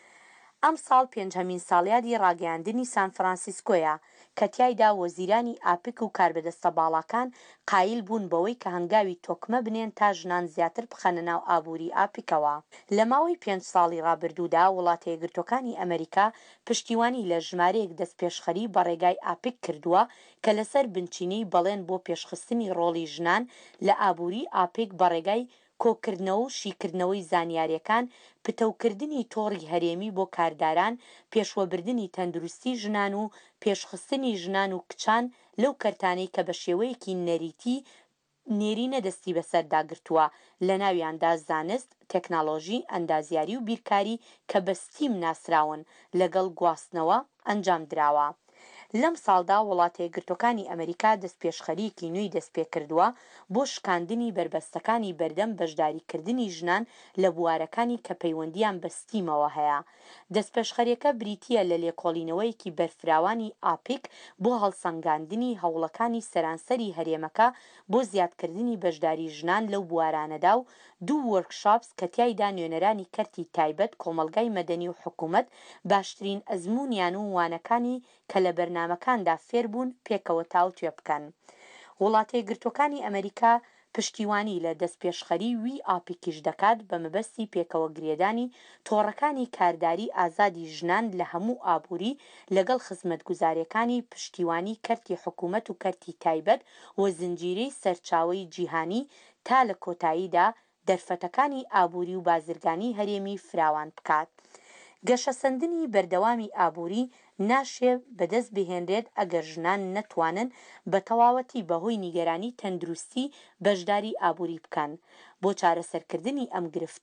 Speaker 15: ئەم ساڵ پێنجهەمین ساڵیادی ڕاگەیاندنی سان فرانسیسکۆیە کە تیایدا وەزیرانی ئاپک و کاربەدەستە باڵاکان قایل بوون بەوەی کە هەنگاوی تۆکمە بنێن تا ژنان زیاتر بخەنە ناو ئابووری ئاپکەوە. لە ماوەی 5 ساڵی ڕابردوودا وڵاتە یەکگرتووەکانی ئەمریکا پشتیوانی لە ژمارەیەک دەستپێشخەری بە ڕێگای ئاپک کردووە کە لەسەر بنچینەی بەڵێن بۆ پێشخستنی ڕۆڵی ژنان لە ئابووری ئاپک بە ڕێگای کۆکردنەوە و شیکردنەوەی زانیاریەکان پتەوکردنی تۆڕی هەرێمی بۆ کارداران پێشوەبردننی تەندروستی ژنان و پێشخستنی ژنان و کچان لەو کەرتانەی کە بە شێوەیەکی نەریتی نێرینە دەستی بەسەرداگرتووە لە ناویاندا زانست تەکناڵۆژی ئەندازیاری و بیرکاری کە بە ستیم ناسراون لەگەڵ گواستنەوە ئەنجام دراوە. لەم ساڵدا وڵاتە یەکگرتووەکانی ئەمریکا دەستپێشخەریەکی نوێی دەستپێ کردووە بۆ شکاندنی بربەستەکانی بەردەم بەشداریکردنی ژنان لە بوارەکانی کە پەیوەندیان بە ستیمەوە هەیە. دەستپێشخەریەکە بریتیە لە لێکۆڵینەوەیەکی بەرفراوانی ئاپک بۆ هەڵسەنگاندنی هەوڵەکانی سەرانسەری هەرێمەکە بۆ زیادکردنی بەشداری ژنان لەو بوارانەدا و 2 وەرکشاپس کە تیایدا نوێنەرانی کەرتی تایبەت کۆمەلگای مەدەنی و حکوومەت باشترین ئەزموونیان و وانەکانی کە لە بەرنامەکاندا فێربوون پێکەوە تاوتوێ بکەن. وڵاتە یەکگرتووەکانی ئەمریکا پشتیوانی لە دەستپێشخەری وی ئاپیکیش دەکات بە مەبەستی پێکەوە گرێدانی تۆڕەکانی کارداری ئازادی ژنان لە هەموو ئابووری لەگەڵ خزمەتگوزاریەکانی پشتیوانی کەرتی حکوومەت و کەرتی تایبەت و زنجیرەی سەرچاوەی جیهانی تا لە کۆتاییدا دەرفەتەکانی ئابووری و بازرگانی هەرێمی فراوان بکات. گەشەسەندنی بەردەوامی ئابووری ناشێ بەدەست بهێنرێت ئەگەر ژنان نەتوانن بە تەواوەتی بەهۆی نیگەرانی تەندروستی بەشداری ئابووری بکەن. بۆ چارەسەرکردنی ئەم گرفتە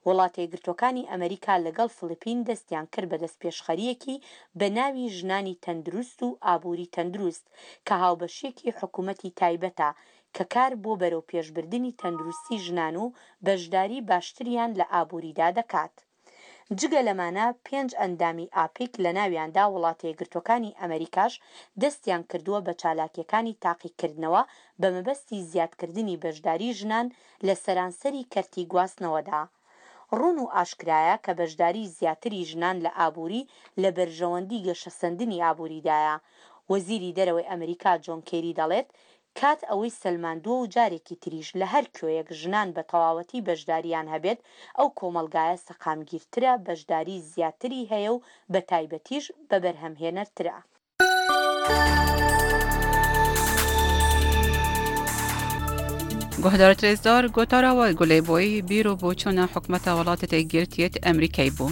Speaker 15: وڵاتە یەکگرتووەکانی ئەمریکا لەگەڵ فلیپین دەستیان کرد بە دەستپێشخەریەکی بە ناوی ژنانی تەندروست و ئابووری تەندروست کە هاوبەشێکی حکوومەتی تایبەتە کە کار بۆ بەرەو پێشبردننی تەندروستی ژنان و بەشداری باشتریان لە ئابووریدا دەکات. جگە لەمانە 5 ئەندامی ئاپیک لە ناویاندا وڵاتە یەکگرتووەکانی ئەمریکاش دەستیان کردووە بە چالاکیەکانی تاقیکردنەوە بە مەبەستی زیادکردنی بەشداری ژنان لە سەرانسەری کەرتی گواستنەوەدا. ڕوون و ئاشکرایە کە بەشداری زیاتری ژنان لە ئابووری لە بەرژەوەندی گەشەسەندنی ئابووریدایە. وەزیری دەرەوەی ئەمریکا جۆن کێری دەڵێت کات ئەوەی سەلماندووە و جارێکی تریش لە هەر کوێیەک ژنان بە تەواوەتی بەشداریان هەبێت ئەو کۆمەلگایە سەقامگیرترە بەشداری زیاتری هەیە و بە تایبەتیش بە بەرهەمهێنەرترە.
Speaker 14: گۆهدارە ترێزدار گۆتاراوە گولێبۆی بیرۆ بۆ چۆنە حکومەتە وڵاتە تێگیرتیێت ئەمریکای بوو.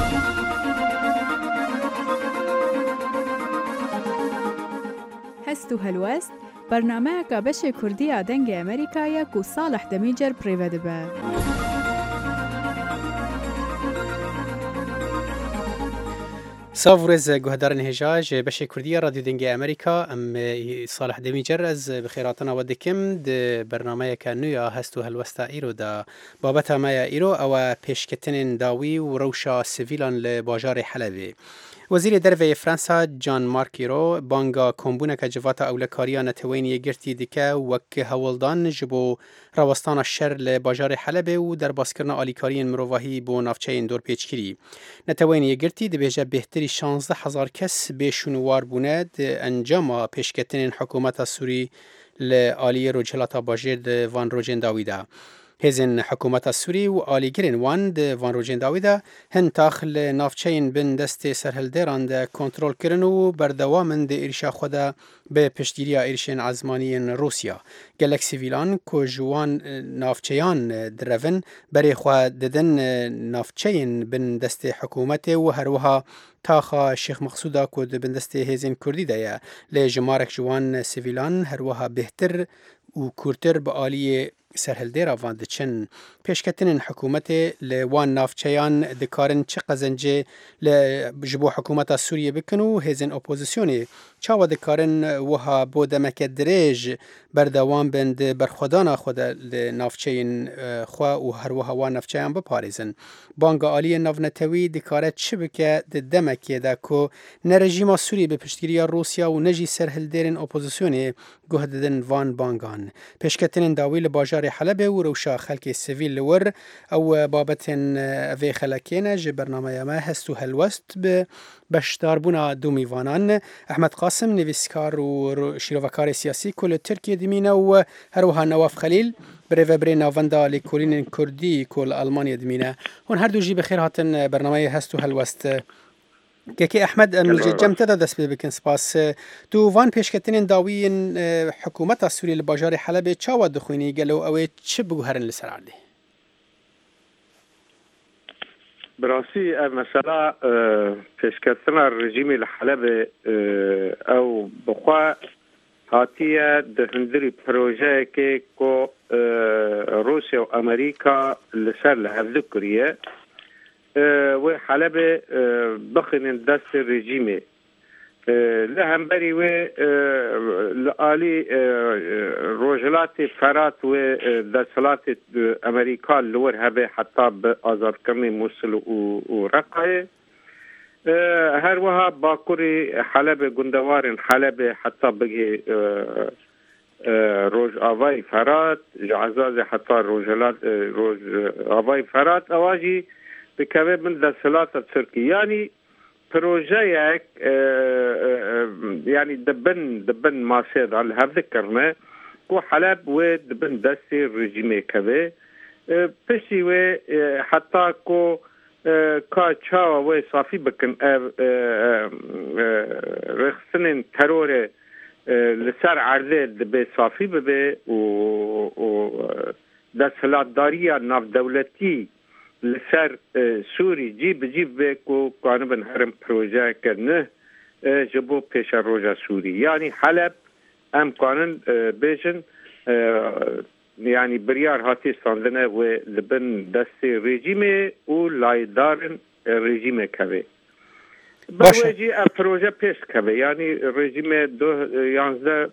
Speaker 6: هەست و هەلوەست بەرنامەیەکە بەشێ کوردیە دەنگی ئەمریکایە و ساڵح دەمیجەر پڕێوە دەبە.
Speaker 7: ساڤڕێز گوهدارن هێژاژ بەشێ کوردیە رادیۆ دەنگی ئەمریکا ئەم ساڵح دەمیجەر ئەز بخێراتنەوە دەکەم بەرنامەیەکە نوێە هەست و هەلوەستا ئیرۆدا بابەتە مایە ئیرۆ ئەوە پێشکەتنên داوی و ڕەوشە سڤیلان لە باژارێ حەلەبێ. وەزیری دەرەوەی فرانسا جان مارکیرۆ بانگا کۆمبوونەکە جڤاتە ئەولەکاریە نەتەوەین یەکگرتی دیکە وەک هەوڵدان ji بۆ ڕەوەستانە شەر لە باژارێ حەلەبێ و دەرباسکردنا ئالیکاریên mirovahî بۆ ناوچەیên دۆرپێچکیری. نەتەوەین یەکگرتی دەبێژە بێهتری 16,000 کەس بێشونوار بوونە ئەنجاما پێشکەتنên حکوومەتە سووری لە ئالیە ڕۆژهەڵاتە باژێر وان ڕۆژێن داویدا. هێزن حکوومەتە سووری و ئالیگرن وان وان ڕۆژێن داویدا هەن تاخل ناوچەین بن دەستێ سەرهەلدێران دە کۆنترۆلکردن و بەردەوامن دە ئێریشا خۆدا بە پشتگیریە ئێریشên عزمانیên رووسیا. gelek sivîlan ku ji wan navçeyan direvin berêxwe didin navçeyên bin destê hikûmetê û herwiha taxa Şêx Mexsûda ku dibin destê hêzên Kurdî de ye lê ji marek ji wan sivîlan herwiha bêhtir û kûrtir bi aliyê سەرهەلدێرا van diçin pêşketinên hikûmetê li wan navçeyan dikarin çi qezencê ji bo hikûmeta Sûriyê bikin û hêzên opozîsyonê çawa dikarin wiha bo demeke dirêj berdewam bin di berxwedana xwe de li navçeyên xwe û herwiha wan navçeyan biparêzin. Banga aliyê navnetewî dikare çi bike di demekê de ku ne rejîma Sûriyê bi piştgiriya Rûsya û ne jî serhildêrên opozîsyonê guh didin van bangan. Pêşketinên dawî li bajarê Helebê û rewşa xelkê sivîl li wir ew babetên evê xelekê ji bernameya me hest û helwest bi beşdarbûna du mîvanan. Ehmed Qasim nivîskar û şîrovekarê siyasî ku li Tirkiye dimîne û herwiha Nawaf Xelîl birêveberê navenda lêkolînên Kurdî ku li Almanya dimîne. Hûn her du jî bi xêr hatin bernameyê hest û helwest. Gekê Ehmed em li cem te de dest pê bikin spas. Tu van pêşketinên dawiyên hikûmeta Sûriyê li bajarê Helebê çawa dixwînî gelo ew ê çi biguherin li ser erdê?
Speaker 16: براسي مثلا پێشکەتنا رژیمی لە حەلەبێ ئەو بخوا هاتیە دهندری پرۆژەیەکێ کۆ رووسیا و ئەمریکا لەسەر لە هەردوو کریە وێ حەلەبێ بخنن دەستی رژیمێ لە هەمبەری وێ لە ئالی ڕۆژهەڵاتی فەرات وێ دەسەڵاتی ئەمریکا لەوەر هەبێ حتا بە ئازادکردنی مووسڵ و ڕەقایە هەروەها باکووری حەلەبێ گوندەوارن حەلەبێ حتا بگێ ڕۆژ ئاوای فەرات عەزازێ حتا ڕۆژهەڵات ڕۆژ ئاوای فەرات ئەواژی بکەوێ من دەسەڵاتە تورکی یانی پروژەیەک یعنی دبن ماسێدا لە هەردەکردنە کو حەلەب وێ دبن دەستی ڕژیمێکەوێ پشتی وێ حتا کو کا چاوە وێ سافی بکن ڕێخستنên تەرۆرێ لەسەر عەردێ دەبێ سافی ببێ و دەسەڵاتداریە ناودەوڵەتی لسر سوری جیب جیب بکو کانبن هرم پروژه کنه جبو پیش روژا سوری یعنی حلب ام کانن بیشن يعني بريار هاتي ساندنا ولبن دستي ريجيمي ولايدارن ريجيمي كبي بوجي البروجي بيش كبي يعني ريجيمي دو يانزا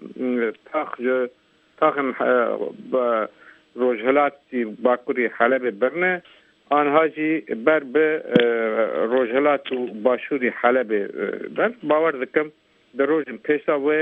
Speaker 16: تاخن روجهلات باكوري حلب برنه آنها جی بر به روجهلات و باشوری حلب بر باور دکم در روزن پیشا و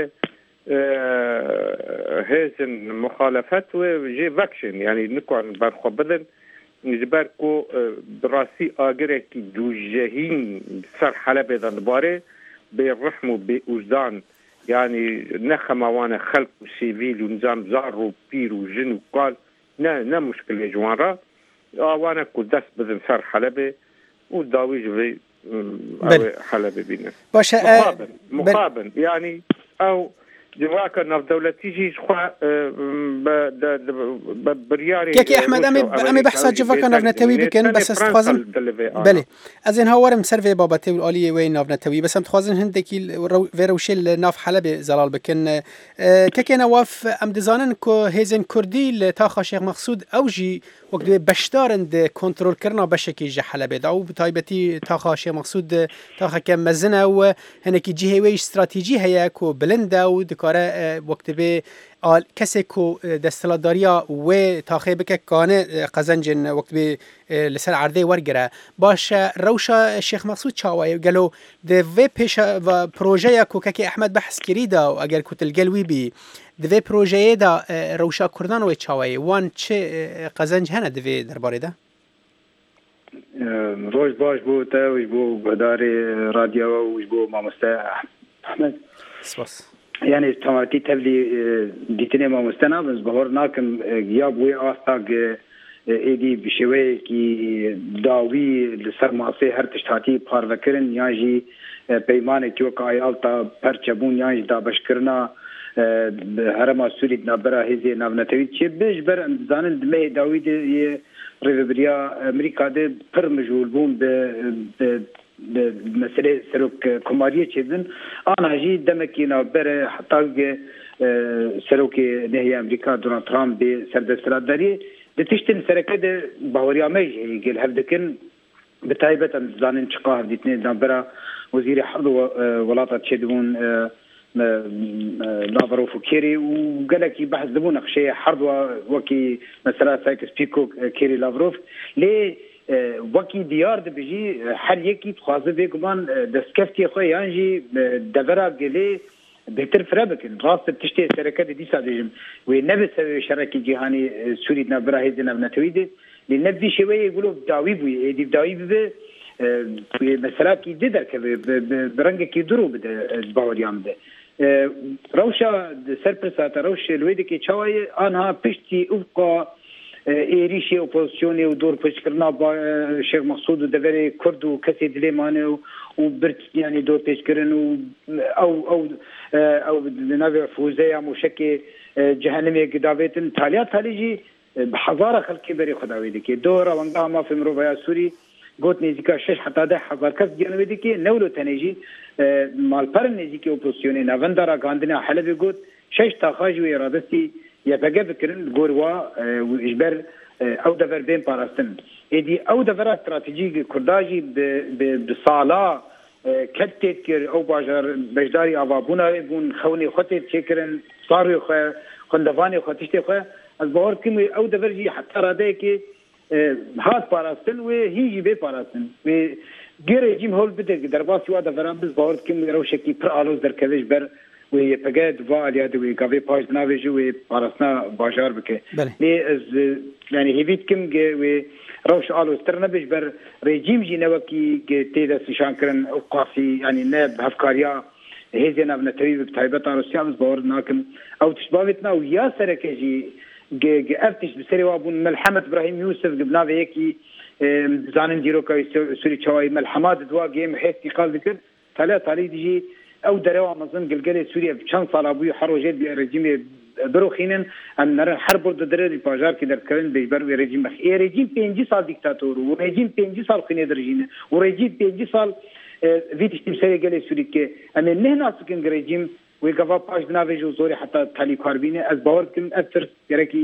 Speaker 16: هزن مخالفت و جی وکشن یعنی نکوان برخوا بدن نجبر کو براسی آگره کی دوجهین سر حلب دن باره به رحم و به وجدان يعني نخموان خلق و سيفيل و نظام زار و بير و جن و قال نه مشكلة جوانرا وانا كل دست بدن سر حلبة وداويج في حلبة بينا مقابل يعني او دواك نف دولتي جي خوا برياري
Speaker 7: كي احمد امي بحث جفاك نف نتوي بكن بس استخوازم بله از این هاورم سروی بابته والعالی وين نف نتوي بس متخوازن هندكي ويروشل ناف حلبة زلال بكن كي نواف ام دزانن كو هيزن كردي تا شيخ مقصود اوجي وقت بشدارند كنترول كرنا بشكي جه حلبة او بتايبتي تا شيخ مقصود تا كم مزنه و هنكي جهوي استراتيجي هيا كو بلندا و دكاره وقت به کسی کو دستلاداریا و تاخیب که کانه قزنجن وقت به لسر عرضه ورگره باش روشا شیخ مقصود چاوی گلو دوی پیش و پروژه کو که احمد بحث کری دا و اگر کتل گلوی بی دوی پروژه دا روشا کردان و چاوی وان چه قزنج هنه دوی درباره ده؟
Speaker 17: روش باش بو تا وش بو بداری رادیو و وش بو مامسته احمد
Speaker 7: سپاس
Speaker 17: يعني تمارتي تبلي ديتني ما مستنا بس بهور ناكم غياب وي آستاق ايدي بشوي كي داوي لسر ماسي هر تشتاتي پاروكرن ياجي بيمان كيوك آيالتا پرچبون ياجي دا بشكرنا هرما سوري نابرا هزي نابنتوي چه بيش بر امزانن دمه داوي دي ريفبريا امريكا دي پر مجهول بون مسألة سروك كمارية چیدن آنها جي دمكينا بره حتى سروك نهي امريكا دونالد ترامپ به سردستراداري دتشتن سركه ده باوريا ميجي قال هفدكن بتايبه امزانن چقا هفديتني دابرا وزير حرب ولاطه تشدون لافروف وكيري وقالك بحث دبون اخشي حرب وكي مثلا سايكس بيكو كيري لافروف ليه وکی دیار ده بجی حل یکی تخوازه بگمان دستکفتی خواه یانجی دورا گلی بهتر فرا بکن راست تشتی شرکت دیسا دیجم و نبی سوی شرکی جهانی سوری نبرا هیده نبنتوی ده لی نبی شوی یقولو بداوی بوی ایدی بداوی بوی مثلا کی دیدر که برنگ کی درو بده باوریان ده روشا سرپرسات روش الویده که چاوی آنها پشتی افقا ایریشی اپوزیسیونی و دور پیشکرنا با شیخ مقصود و دوری کرد و کسی دلیمانه و برد یعنی دور پیشکرن و او نوع فوزه یا موشک جهنمی قداویتن تالیات تالیجی بحضار خلقی بری خداویدی که دور وانگاه ما فی مروبایا سوری گوت نزیکا 6 حتی 10,000 کس جنویدی که نولو تنیجی مالپر نزیکی اپوزیسیونی نوندارا گاندنا حلبی گوت 6 تاخاج و ارادستی یا بگه بکرن گوروا و اجبر او دفر بین پاراستن ایدی او دفر استراتیجی کرداجی بسالا کتت کر او باجر بجداری آوابونا بون خونی خطت چکرن صاروی خواه خندوانی خواه تشتی خواه از باور کم او دفر جی حتی راده که هات پاراستن و هیجی بی پاراستن و گیر رژیم هول بده در باسی و دفران بز باور کم روشکی پر آلوز در کوش بر و يبقى دفاع اليد ويقابي باج نافيج وبارسنا باجار بك لي از يعني هيفيت كم وروش آلو استرنبش بر ريجيم جي نوكي تيدا سشان كرن اوقافي يعني ناب هفكاريا هيزينا بنتوي بتايبتا روسيا بس باور ناكم او تشبابتنا ويا سركجي افتش بسري وابون ملحمة ابراهيم يوسف قبنا فيكي زانن ديروكا سوري تشاوي ملحمات دوا جيم حيث قال ذكر تالي ديجي او دروا مزن قلقله سوريا بچند سال ابوی حروجت بی رژیم بروخینن ان نر حرب ضد در بازار کی در کرن بر رژیم ای رژیم 5 سال دیکتاتور و رژیم 5 سال خنه درجینه و رژیم 5 سال ویتش تمسری گله سوری که ان نه ناسکن رژیم و گوا پاش بناوی جو زوري حتى تالي کاربینه از باور کم اثر گرکی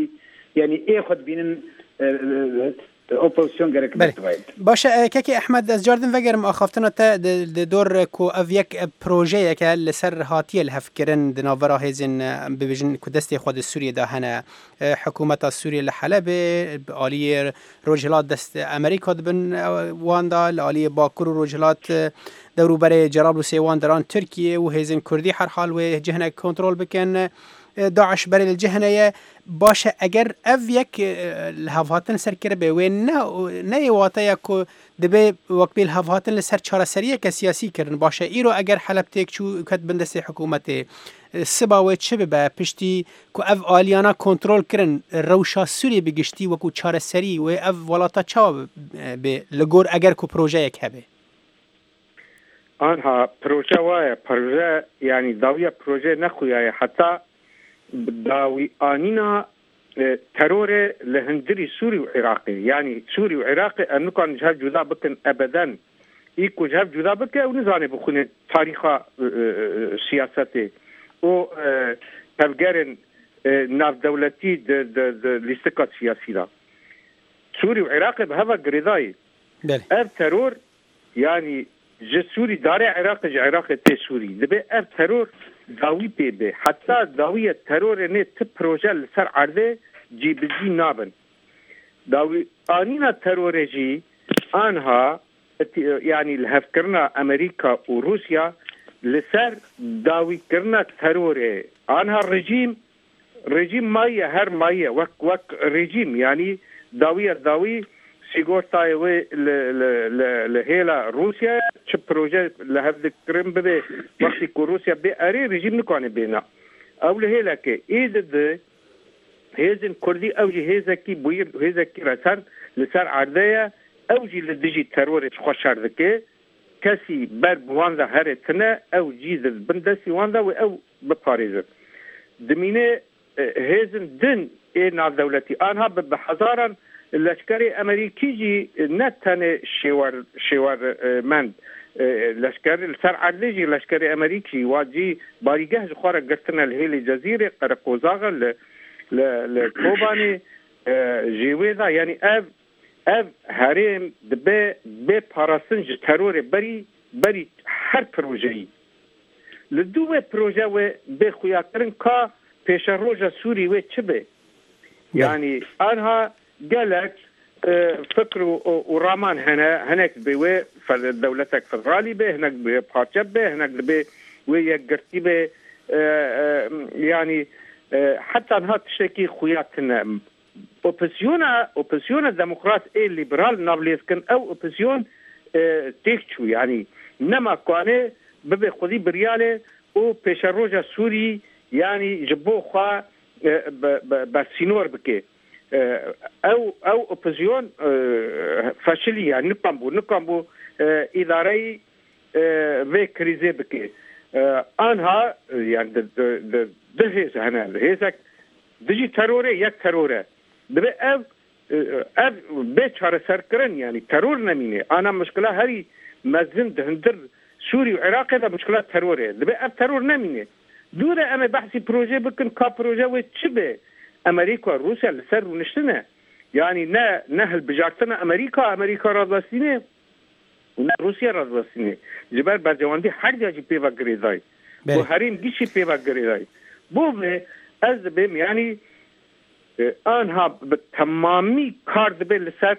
Speaker 17: يعني ايه خد بينن اپوزیسیون گرک
Speaker 7: بتوید باشه که احمد از جاردن وگرم آخافتنا تا دور کو اف یک پروژه که لسر هاتی الهفکرن دناورا هزین ببیجن کو دستی خود سوریه ده هنه حکومت سوریه لحلب عالی رجلات دست امریکا دبن واندا عالی باکور رجلات دورو برای جرابلس واندران ترکیه و هزین کردی هر حال و جهنه کنترل بکن داعش برای الجهنه باشه اگر اف یک الهفاتن سرکره به و نه واتا کو دبه وقت به الهفاتن لسر چاره سریه که سیاسی کردن باشه ایرو اگر حلب تک چو کد بندست حکومت سبا و چه به پشتی کو اف آلیانا کنترل کردن روشا سوری بگشتی و کو چاره سری و اف ولاتا چا به لگور اگر کو پروژه یک هبه
Speaker 16: آنها پروژه وای پروژه یعنی داویه پروژه نخویه حتی داوی آنینا ترور لهندري سوري وعراقي يعني سوري وعراقي أنه كان جهاب جدا بكن أبدا إيكو جهاب جدا بكن ونزاني بخونه تاريخ سياسته و تفجرن ناف دولتي لستقات سياسي لا سوري وعراقي بهذا قريضاي أب ترور يعني جسوري داري عراقي تي سوري دبي أب ترور داوی به حتی داوی ترور نه ت پروژه لسر عرضه جی بزی نابن داوی آنینا ترورجی آنها يعني الهفكرنا أمريكا وروسيا لسر داوي كرنا تروري آنها رجيم ماية هر ماية وك رجيم يعني داوي سيغورتاي و لهيلا روسيا چه پروژه لهفد کرم به وقتی که روسیا به اری رژیم نکنه بینا او لهيلا که اید ده هیزن کردی اوجی هیزکی بویر هیزکی رسان لسر عرضه اوجی لدجی ترور خوشارده که کسی بر بوانده هر تنه اوجی بندسی وانده و او بپاریزه دمینه هیزن دن اینا دولتی آنها بحضارن لشکری امریکی جی نتنه شوار مند لشکری سر عدلیجی لشکری امریکی واجی باریگه جخواره گرتنه لهیل جزیره قرقوزاغ لکوبانی جیویدا یعنی اف هریم به پاراسنج ترور بری هر پروژه‌ای لدو پروژه و به خویاترن که پیش روژا سوری و چه به یعنی آنها قالك فكر ورامان هناك بوي دولتك فدرالي به هناك بارتشب به هناك به ويقرتي به يعني حتى انها تشكي خوياتنا اوبوزيون ديمقراط ليبرال نابليسكن او اوبوزيون تيكشو يعني انما كانه ببي خذي برياله او بيشروجا سوري يعني جبو خا بسينور بكي او اوبوزيون فاشلي يعني نقامبو اداري في كريزي بكي انها يعني دهيز هنا هيزك دجي تروري يك تروره دبي اف بيتشار سركرن يعني ترور نمينه انا مشكله هري مزن دهندر سوري وعراقي ده مشكله تروره دبي اف ترور نمينه دوره انا بحثي بروجي بكن كا بروجي وتشبه امريكا روسيا لسر ونشتنا يعني نهل بجارتنا امريكا رادوسينه ونا روسيا رادوسينه جبر برجواندي هر جاجي بيوا غريداي بو هريم گيشي بيوا غريداي بو از بهم يعني آنها تمامی کار به لسر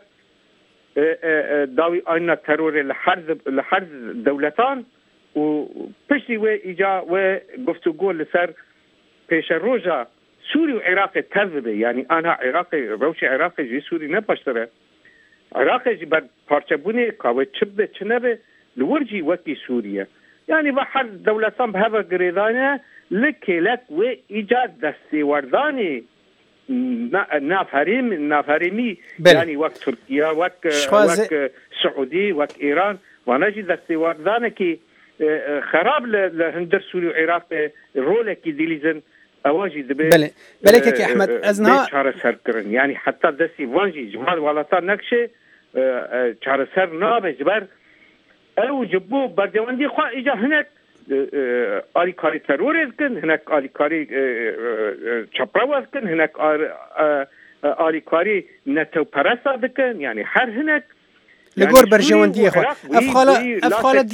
Speaker 16: داوی آینا ترور لحرز دولتان و پشتی و ایجا و گفتگو لسر پیش روژا سوري وعراقي تذبه يعني انا عراقي روشي عراقي جي سوري نباشتره عراقي جي بر پارچبوني كاوه چبه چنبه لورجي وكي سوريا يعني بحر دولتان بهذا قريدانه لكيلك و ايجاد دستي ورداني نافريمي يعني وقت تركيا وقت سعودي وقت ايران ونجي دستي وردانه كي خراب لهندر سوري وعراقي رولك ديليزن اواجي دبي
Speaker 7: بله كي احمد ازنا
Speaker 16: چاره سر کرن يعني حتى دسي وانجي جمال والتا نقشه چاره سر نابه جبر او جبو بردواندي خوا اجا هناك آلی کاری ترور کن هناك آلی کاری چپراو کن هناك آلیکاری نتو پرسا دکن یعنی هر هنک
Speaker 7: لگور برژوندی خو افخاله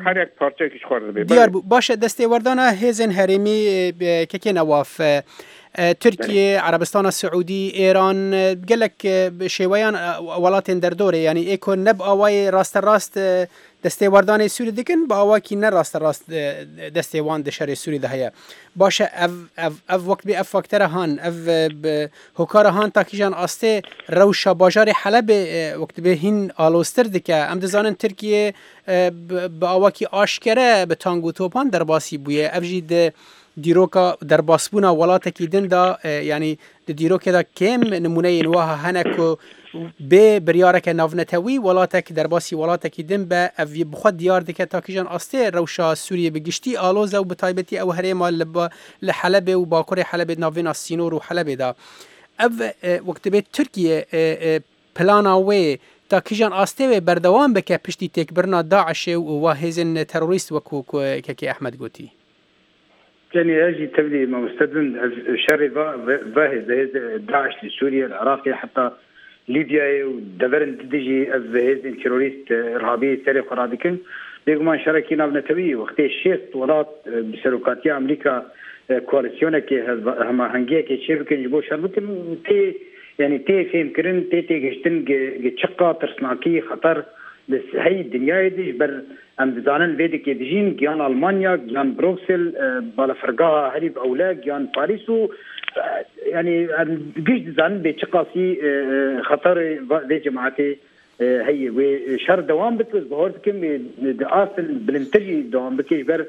Speaker 7: دیار باشه دسته وردانا هیزن هریمی که نواف ترکیه عربستان السعودي ایران قالك شويان ولاتن در دوره يعني ايكو نب اوای راست دسته وردان سوری دکن با اوای کی نه راست دسته وان دشر سوری ده هيا باشه اف وقت بي اف فاکتور هان اف هوکار هان تاکیجان استه روشا باجار حلب وقت به هین آلوستر دکه ام دزانن ترکیه با اوای کی آشکره به تانگو توپان در باسی بویه افجید دیروکا در باسبونا ولاتکی دندا یعنی دیروکا دا کم نمونه نواها هنکو به بریارک نافنتوی ولاتک در باسی ولاتکی دن به اوی بخود دیار دکه تاکیجان استه روشا سوریه بگشتی آلوزه و بطایبتی او هریما لحلب و باکور حلب ناوین السینور و حلب دا او وقت به ترکیه پلاناوی تاکیجان استه و بردوام بکه پشتی تکبرنا داعش و هزن تروریست وکو که احمد گوتی
Speaker 17: يعني اجي تبدي ما مستدن شر ظاهر داعش لسوريا العراق حتى ليبيا ودبرن تدجي هذين تيروريست ارهابي سرق راديكن بيغمان شركينا بنتوي وقت الشيست ولات بسلوكاتيا امريكا كواليسيون كي هما هنجيه كي شركن جبو شربكن تي يعني تي فهم كرن تي جشتن جتشقا ترسناكي خطر بس هي الدنيا دي بر ام زانن فيديك ديجين جيان المانيا جيان بروكسل بالا فرقاها هريب اولا جيان باريسو يعني جيش زانن بتشقاسي خطر في جماعتي هي وشر دوام بتوز بهورتكم اصل بلنتجي دوام بكيش بر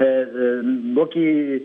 Speaker 17: وكي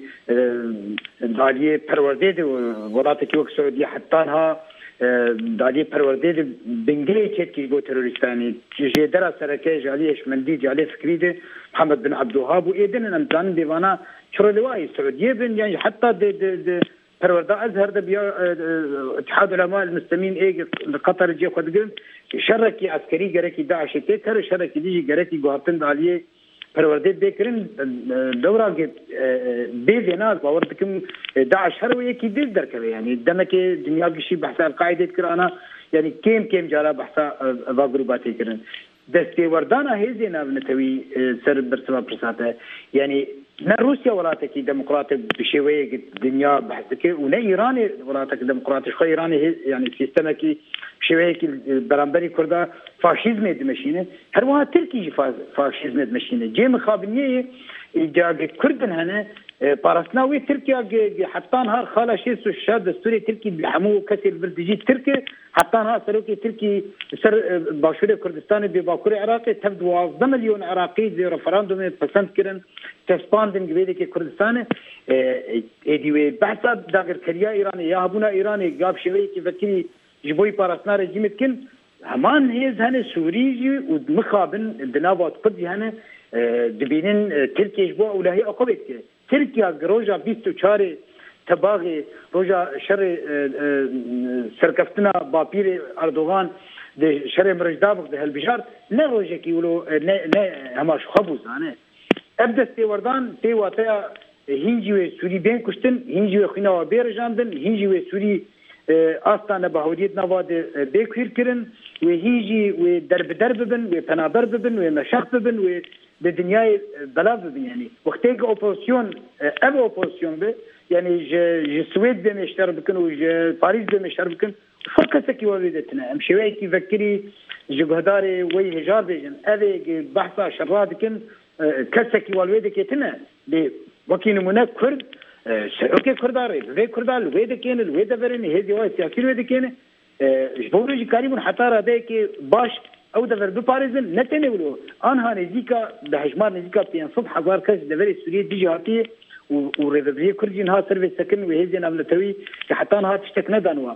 Speaker 17: داليه پرورديد ولاتك وك سعوديه حتىها دالي پرورده بنگلي چت کی گو تروریستانی جه درا سرکه جاليش مندي جالي فكريده محمد بن عبد الوهاب وايدن امزان ديوانا شرلواي سعوديه بن يعني حتى د پرورده ازهر د بیا اتحاد العلماء المسلمين اي قطر جه خدګن شرکي عسكري ګرکی داعش ته تر شرکي دي ګرکی ګوتن دالي پرورده بکرین دورا کې به نه باور کوم داعش هر وی کې دې درکوي يعني دمه کې دنیا کې شي بحث القاعده کرانا يعني كم جرى بحث واغروباتي كرن دستي وردانا هيزينا بنتوي سر برسما برساته يعني نا روسيا ولاتك ديمقراطي بشويه الدنيا بحثك ولا ايراني ولاتك ديمقراطي خو ايراني يعني سيستمك بشويه برامبري كردا فاشيزم دمشينه هر وها تركي فاشيزم دمشينه جي مخابنيه ايجاد كردن هنا بارسناوي تركيا حتى نهار خاله شيء الشهاد دستوري تركي بحمو كسر بلدجي تركي حتى نهار سروكي تركي سر باشور كردستان بباكور عراقي تبدو 12 مليون عراقي زي رفراندوم پسند كرن تسباندنج بيدك كردستان ايدي بحثا داغر كريا ايراني يا ابونا ايراني جاب شوي كي فكري جبوي بارسنا رجيمت كن همان هيز هن سوريجي ومخابن دنابات قد هن دبينن تركيا جبو ولاهي عقبت تركيا روجا 24 تباغي روجا شر سركفتنا بابير اردوغان ده شر مرجداب ده البشار لا روجا كيولو لا هما خبوز انا ابدا استوردان تي واتا هنجي سوري بين كشتن هنجي خنا بيرجاندن هنجي سوري استانه بهوديت نواد بكير كرن وهيجي ودرب بن وبنادر بن ومشاخ بن و بالدنيا بلاف يعني وقتك اوبوزيون اب اوبوزيون به يعني ج السويد بمشتر بكن وج باريس بمشتر بكن فقط كي ولدتنا مشوي كي فكري جهداري وي هجار بيجن ابي بحث شراد كن كسكي والويدك يتنا وكين منك كرد اوكي كرداري في كردال ويدكين الويد فرن هذي هو سياسي ويدكين جبوري كاريمون حتى ديك باش او دفر بباريزن نتنه ولو انها نزيكا بحجمار نزيكا 500,000 كاس دفر سوريا دي جهاتي وريفبليه كردين ها سيرفيس سكن وهيزن امنتوي حتى انها تشتكنا دانوا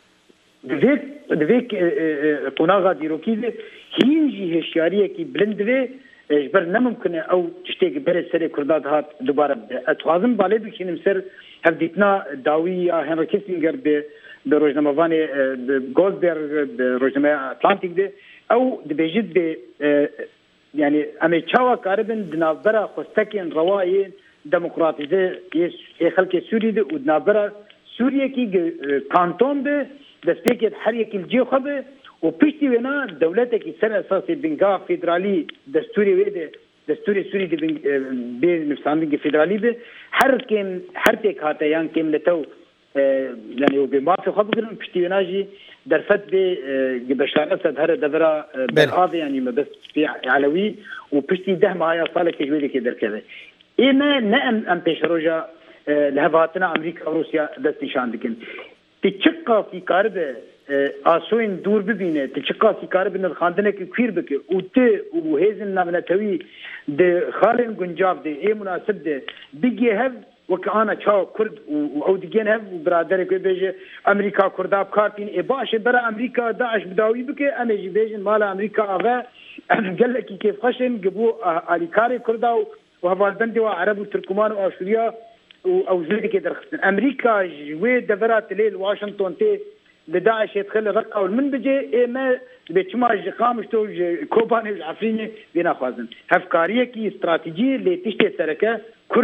Speaker 17: دفيك قناغا ديروكيزه هينجي هشياريه كي بلندوي جبر نممكن او تشتيق بر سري كرداد هات دوباره اتوازن بالي بكين مسر هفديتنا داويه هنري كيسنجر بروجنامافاني جولدبرغ بروجنامه اتلانتيك دي او دبيجد يعني امي تشاوا كاربن دنابرا خوستكين روايه ديمقراطيه خلق سوري دي ودنابرا سوريا كي كانتون دي دستيك حريك الجي خبه وبيشتي ونا دولتك سر اساسي بنقا فيدرالي دستوري ويده دستوري سوري دي بين نفسان فيدرالي به حرتك هاتا يعني كم لتو يعني وبما في خبرهم بيشتي وناجي درفت بشار اسد هذا دبره بالقاضي يعني ما بس في علوي وبيشتي دهم هاي صالك جويدي كده كذا إما نعم أم بيشروجا لهفاتنا أمريكا وروسيا دست نشان دكن تشقى في كاربة آسوين دور ببينه تشقى في كاربة الخاندنة كثير بك وهذن نامنا توي ده خالن جنجاب ده إيه مناسب ده بيجي هف وكأنا شاو كرد وعوديين هف وبرادر كبيجة أمريكا كرداب كارتين إباش برا أمريكا داعش بداوي بك أنا جبيجن مال أمريكا أغا قال لك كيف خشن جبوا عليكاري كرداو وهفالبندي وعرب وتركمان وأسوريا أو زيد كده رخصن أمريكا جوي دفرات ليل واشنطن تي لداعش يدخل رقة والمن بيجي ما بيتشما جقامش تو كوباني العفريني بينا خوازن هفكارية كي استراتيجية اللي تشتي سركة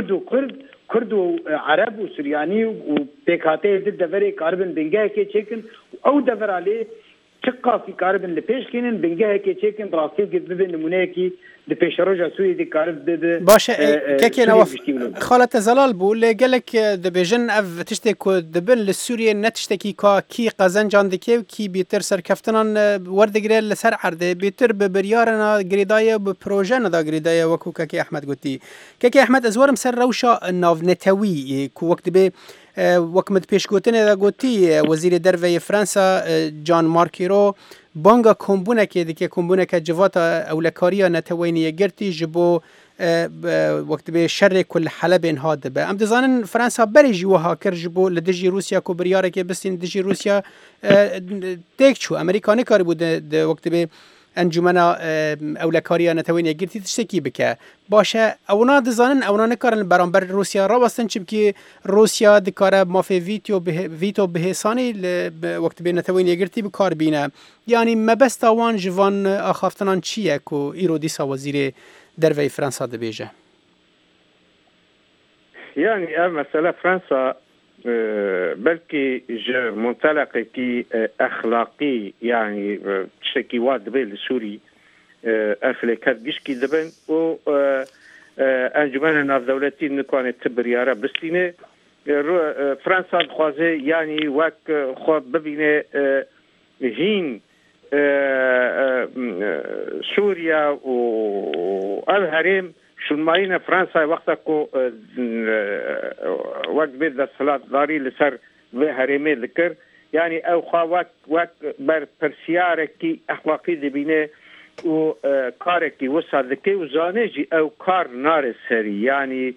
Speaker 17: كرد وعرب وسورياني وبيكاتي ضد دفري كاربن بنجاه كي تشيكن أو دفر عليه شقة في كاربن لبيش كينن بنجاه كي تشيكن براسي قد ببن نمونيكي لبيش رجع سوي دي كارب دد
Speaker 7: باشا كيكي نواف خالة زلال بقول قال لك دبيجن اف تشتكي دبن للسوريا نتشتكي كي قزن جاندكي وكي بيتر سركفتنا ورد جريل لسر عرض بيتر ببريارنا جريدايا ببروجانا دا جريدايا وكو كاكي احمد قلتي كاكي احمد ازوار مسر روشا الناف نتوي كو وقت بي وكمت پیش گوتنه دا گوتی وزیر دروی فرانسا جان مارکیرو بانگا کمبونه که دیگه کمبونه که جوات اولکاریا نتوینی گرتی جبو وقت به شر کل حلب انهاد به ام دزانن فرانسا بریجی وها کر جبو لدجی روسیا کو بریاره که بسین دجی روسیا تک چو امریکانی کاری بود وقت به انجمنا اولکاریا نتوینی گرتی تشتکی بکه باشه اونا دزانن اونا نکارن برانبر روسیا را وستن چبکی روسیا دکاره مافی ویتو بهسانی وقت به نتوینی گرتی بکار بینه یعنی مبست وان جوان آخافتنان چیه که ایرو دیسا وزیر دروی فرانسا دبیجه
Speaker 16: يعني مسألة فرنسا بلكي منطلق كي أخلاقي يعني شكي واد بيل سوري أفلكات جشكي دبن و أنجمنا دولتي نكون تبريارة بسينة فرنسا خوازه يعني وك خو ببينه هين سوريا والهرم شو الماينة فرنسا وقتا كو وقت بيد الصلاة داري لسر هرمي ذكر يعني او خا وقت بر برسياركي اخلاقي دبينه و كاركي وسا ذكي وزانجي او كار نار سري يعني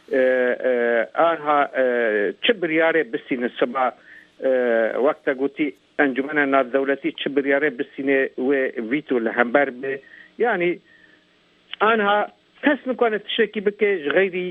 Speaker 16: انها تشبرياري بسين السبع وقتا قوتي انجمنا دولتي تشبرياري بسين وفيتو لهمبر يعني انها كاس نكون تشكي بكيج غيري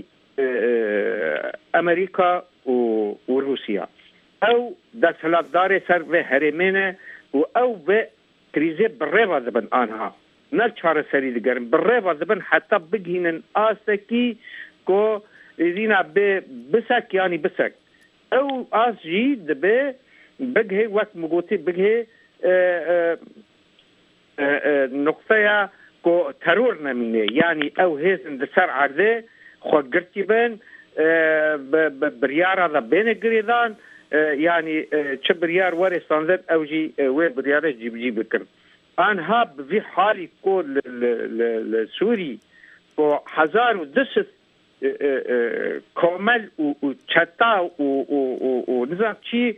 Speaker 16: أمريكا وروسيا أو دسلات داري سر في هرمينة أو في كريزي بالريبا ذبن آنها نالشار سري دقارن بالريبا ذبن حتى بجهن آسكي كو إذينا بسك يعني بسك أو آس جيد دبي بجه وقت مقوتي بجه نقطة كو ترور نمينه يعني او هيزن دسر عرضه خو قرتي بين بريارة بين قريدان يعني بريار وري صندر او جي وي بريارة جي بكر انها في حالي كو السوري كو حزار ودست كومل وشتا ونظام شي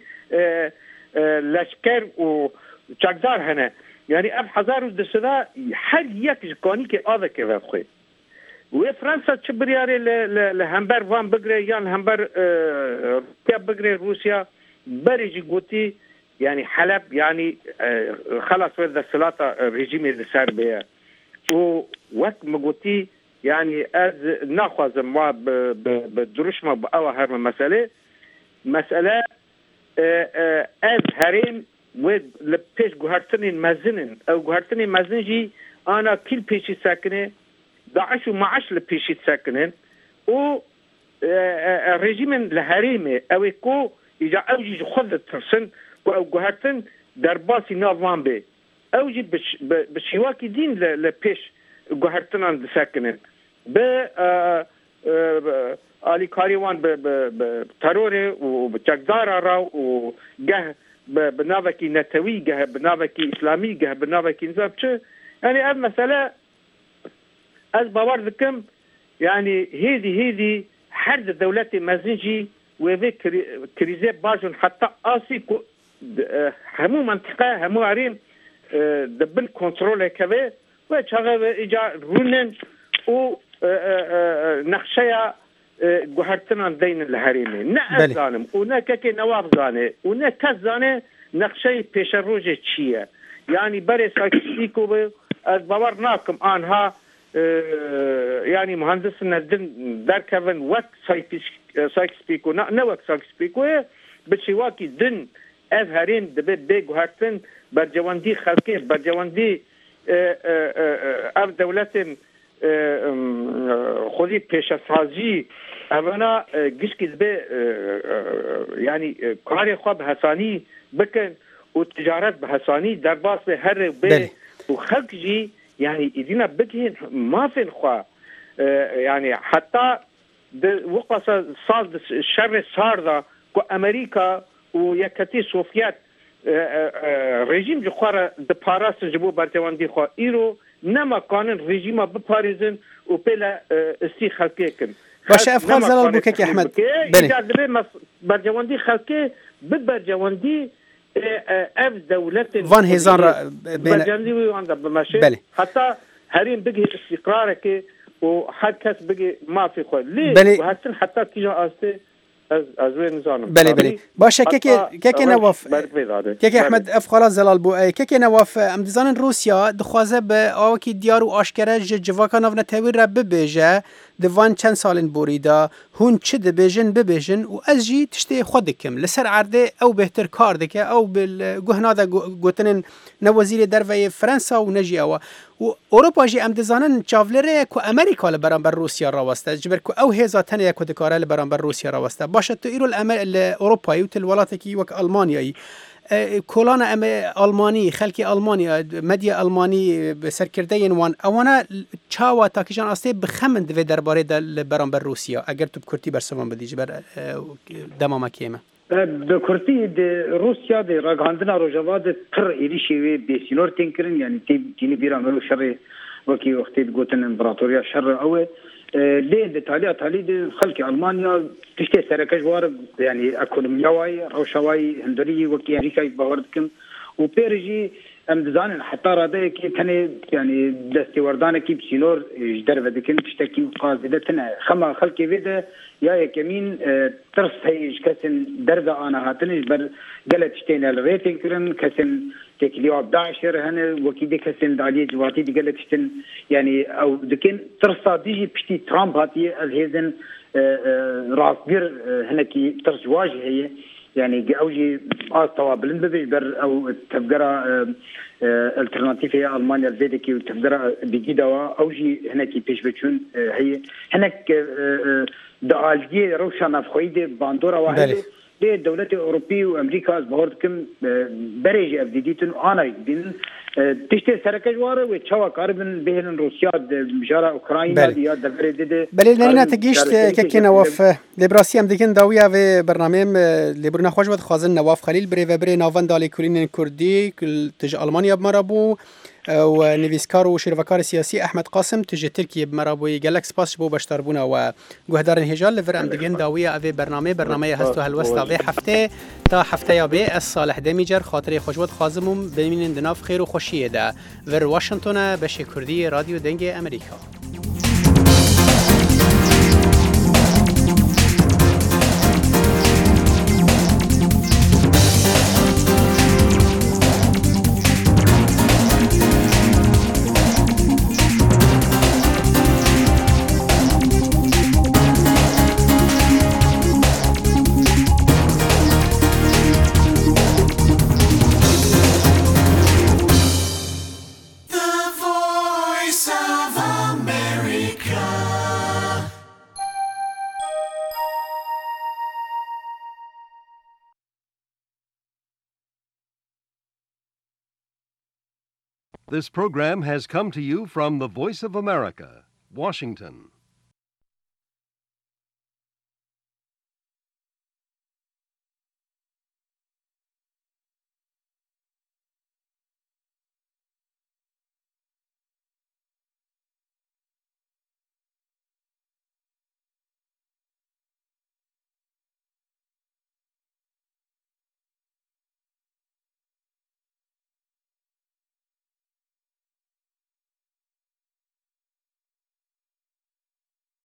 Speaker 16: لشكر وشاكدار هنا يعني اب حزار ودسدا حل يك جكوني كي هذا كيف خوي وفرنسا تشبرياري لهمبر فان بقري يعني همبر بقري روسيا بريجي قوتي يعني حلب يعني خلاص وذا السلاطه ريجيم السار بها ووقت مقوتي يعني از ناخذ ما بدروش ما او هرم مساله از هرم ود لبيش جهرتني مازنن او جهرتني مازنجي انا كل بيشي ساكنه داعش ومعش لبيشي ساكنن و الرجيم الهريمه او كو يجا اوجي خذ ترسن او گوهرتن در باسی ناوان به او جی بشیواکی دین لپیش گوهرتنان دسکنن به آلیکاری وان به ترور و چکدار را و گه بناوکی نتوی گه بناوکی اسلامی گه بناوکی نظام چه يعني اف مسألة از باور ذكم يعني هذه حرد دولة مازنجي وذي كريزي باجن حتى آسي همو منطقة همو عرين دبن كنترول كذا وشغل إجا رونن و نخشيا جهرتنا دين الهريمي نا زانم ونا كي نواب زانه ونا كزانه نخشي پیش روز چیه يعني بري سايكسيكو از باور ناكم آنها يعني مهندسنا در كفن وقت سايكسبيكو نه وقت سايكسبيكو بشواكي دن از هرين دبي بيجوهرتن برجواندي خلقه برجواندي اف دولتن خودی پیش سازی اونا گشکی دبی يعني کاری خواب حسانی بکن و تجارت بحسانی در باس به هر به و خلق جی يعني إذا بكين ما في الخوا يعني حتى وقت صار الشر صار ذا كو أمريكا ويكتي سوفيات رژیم جخوار دپاراس جبو برجوان دی خوا ایرو نما قانون رژیم بپاریزن و پلا استی خلقه کن
Speaker 7: باشه افخار زلال بوکه که احمد
Speaker 16: بله برجوان دی خلقه برجوان دی اف دولت
Speaker 7: وان هزار
Speaker 16: برجوان وان بماشي حتى هرين بقي استقرار که و حد کس بقي ما في خوا ليه وهاتن حتى كيجا آسته از وين زانم
Speaker 7: بله باشه که نواف که احمد افخال زلال بو که نواف ام دزان روسیا دخوازه به آوکی دیار و آشکره جواکا ناو نتاوی را ببیجه دوان چند سالن بوریدا هون چه دبیجن ببیجن و از جی تشتی خودکم لسر عرده او بهتر کار دکه او بالگهنا دا گوتنن نوازیر دروی فرنسا و نجی او و اروپا جی ام دزانن چاولره کو امریکا لبرانبر روسیا راوسته جبر کو او هزا تنه کو دکاره لبرانبر روسیا راوسته باشه تو ایرو الاوروپایی و الولايات کی وک المانیایی کلان آلمانی خلکی آلمانیا مدیا آلمانی سرکردین وان اوانا چاوا تاکیشان استه بخمن دوی درباره دل برانبر روسیا اگر تو کرتی برسوان بدی جبر دمام کیمه
Speaker 17: د کرتی د روسیا د راغاندنا روجواد تر ایریشی به سینور تینکرن یعنی تینی بیران شر وکی وقتی گوتن امپراتوریا شر او ليه تالي خلق ألمانيا تشتي سركش وار يعني أكونوميا واي روشواي هندري وكي أمريكا باوردكم وبيرجي أمدزان حتى راده كي كان يعني دستي وردانه كي بسينور جدر بدكن تشتكي قاعدتنا خما خلقي فيدا يا كمين ترس هيج كسن درجة أنا هاتني بر قالت تشتينا الريتنج كرن كسن تكليو 11 هنا وكيد كسن دالي جواتي دي قالت تشتن يعني أو دكن ترس ديجي بشتي ترامب هاتي الهيزن راسبير هنا كي ترس واجه هي يعني أوجي طوابل ببر أو تفجر الترناتيف هي ألمانيا الفيديكي وتفجر بجدوا أوجي هناك بيش بتشون هي هناك دعالجي روشنا في خويدة باندورا واحدة للدولة الأوروبية وأمريكا بهردكم بريج أفديتون أنا يدين تشتي سركة جواره وتشوا كاربن بين روسيا مجرى أوكرانيا ديا دفرة ده
Speaker 7: بله لنا تجيشت كنا وف لبراسيام دكين داوية في برنامج لبرنا خواجود خازن نواف خليل بري نافن دالي كورين كردي كل تج ألمانيا بمرابو ونویسکار و شیروکار سیاسی احمد قاسم تجه ترکیه بمرابوی گلک سپاس بو بشتربونا و گهدارن هجال لفر ام دگن داویه اوی برنامه هستو هلوستا و هفته تا هفته یا به الصالح دمیجر خاطر خوشوت خازمم ببینین دناف خیر و خوشیه ده ور واشنطن بشه کردی رادیو دنگ امریکا
Speaker 18: Voice of America.
Speaker 1: This program has come to you from the Voice of America, Washington.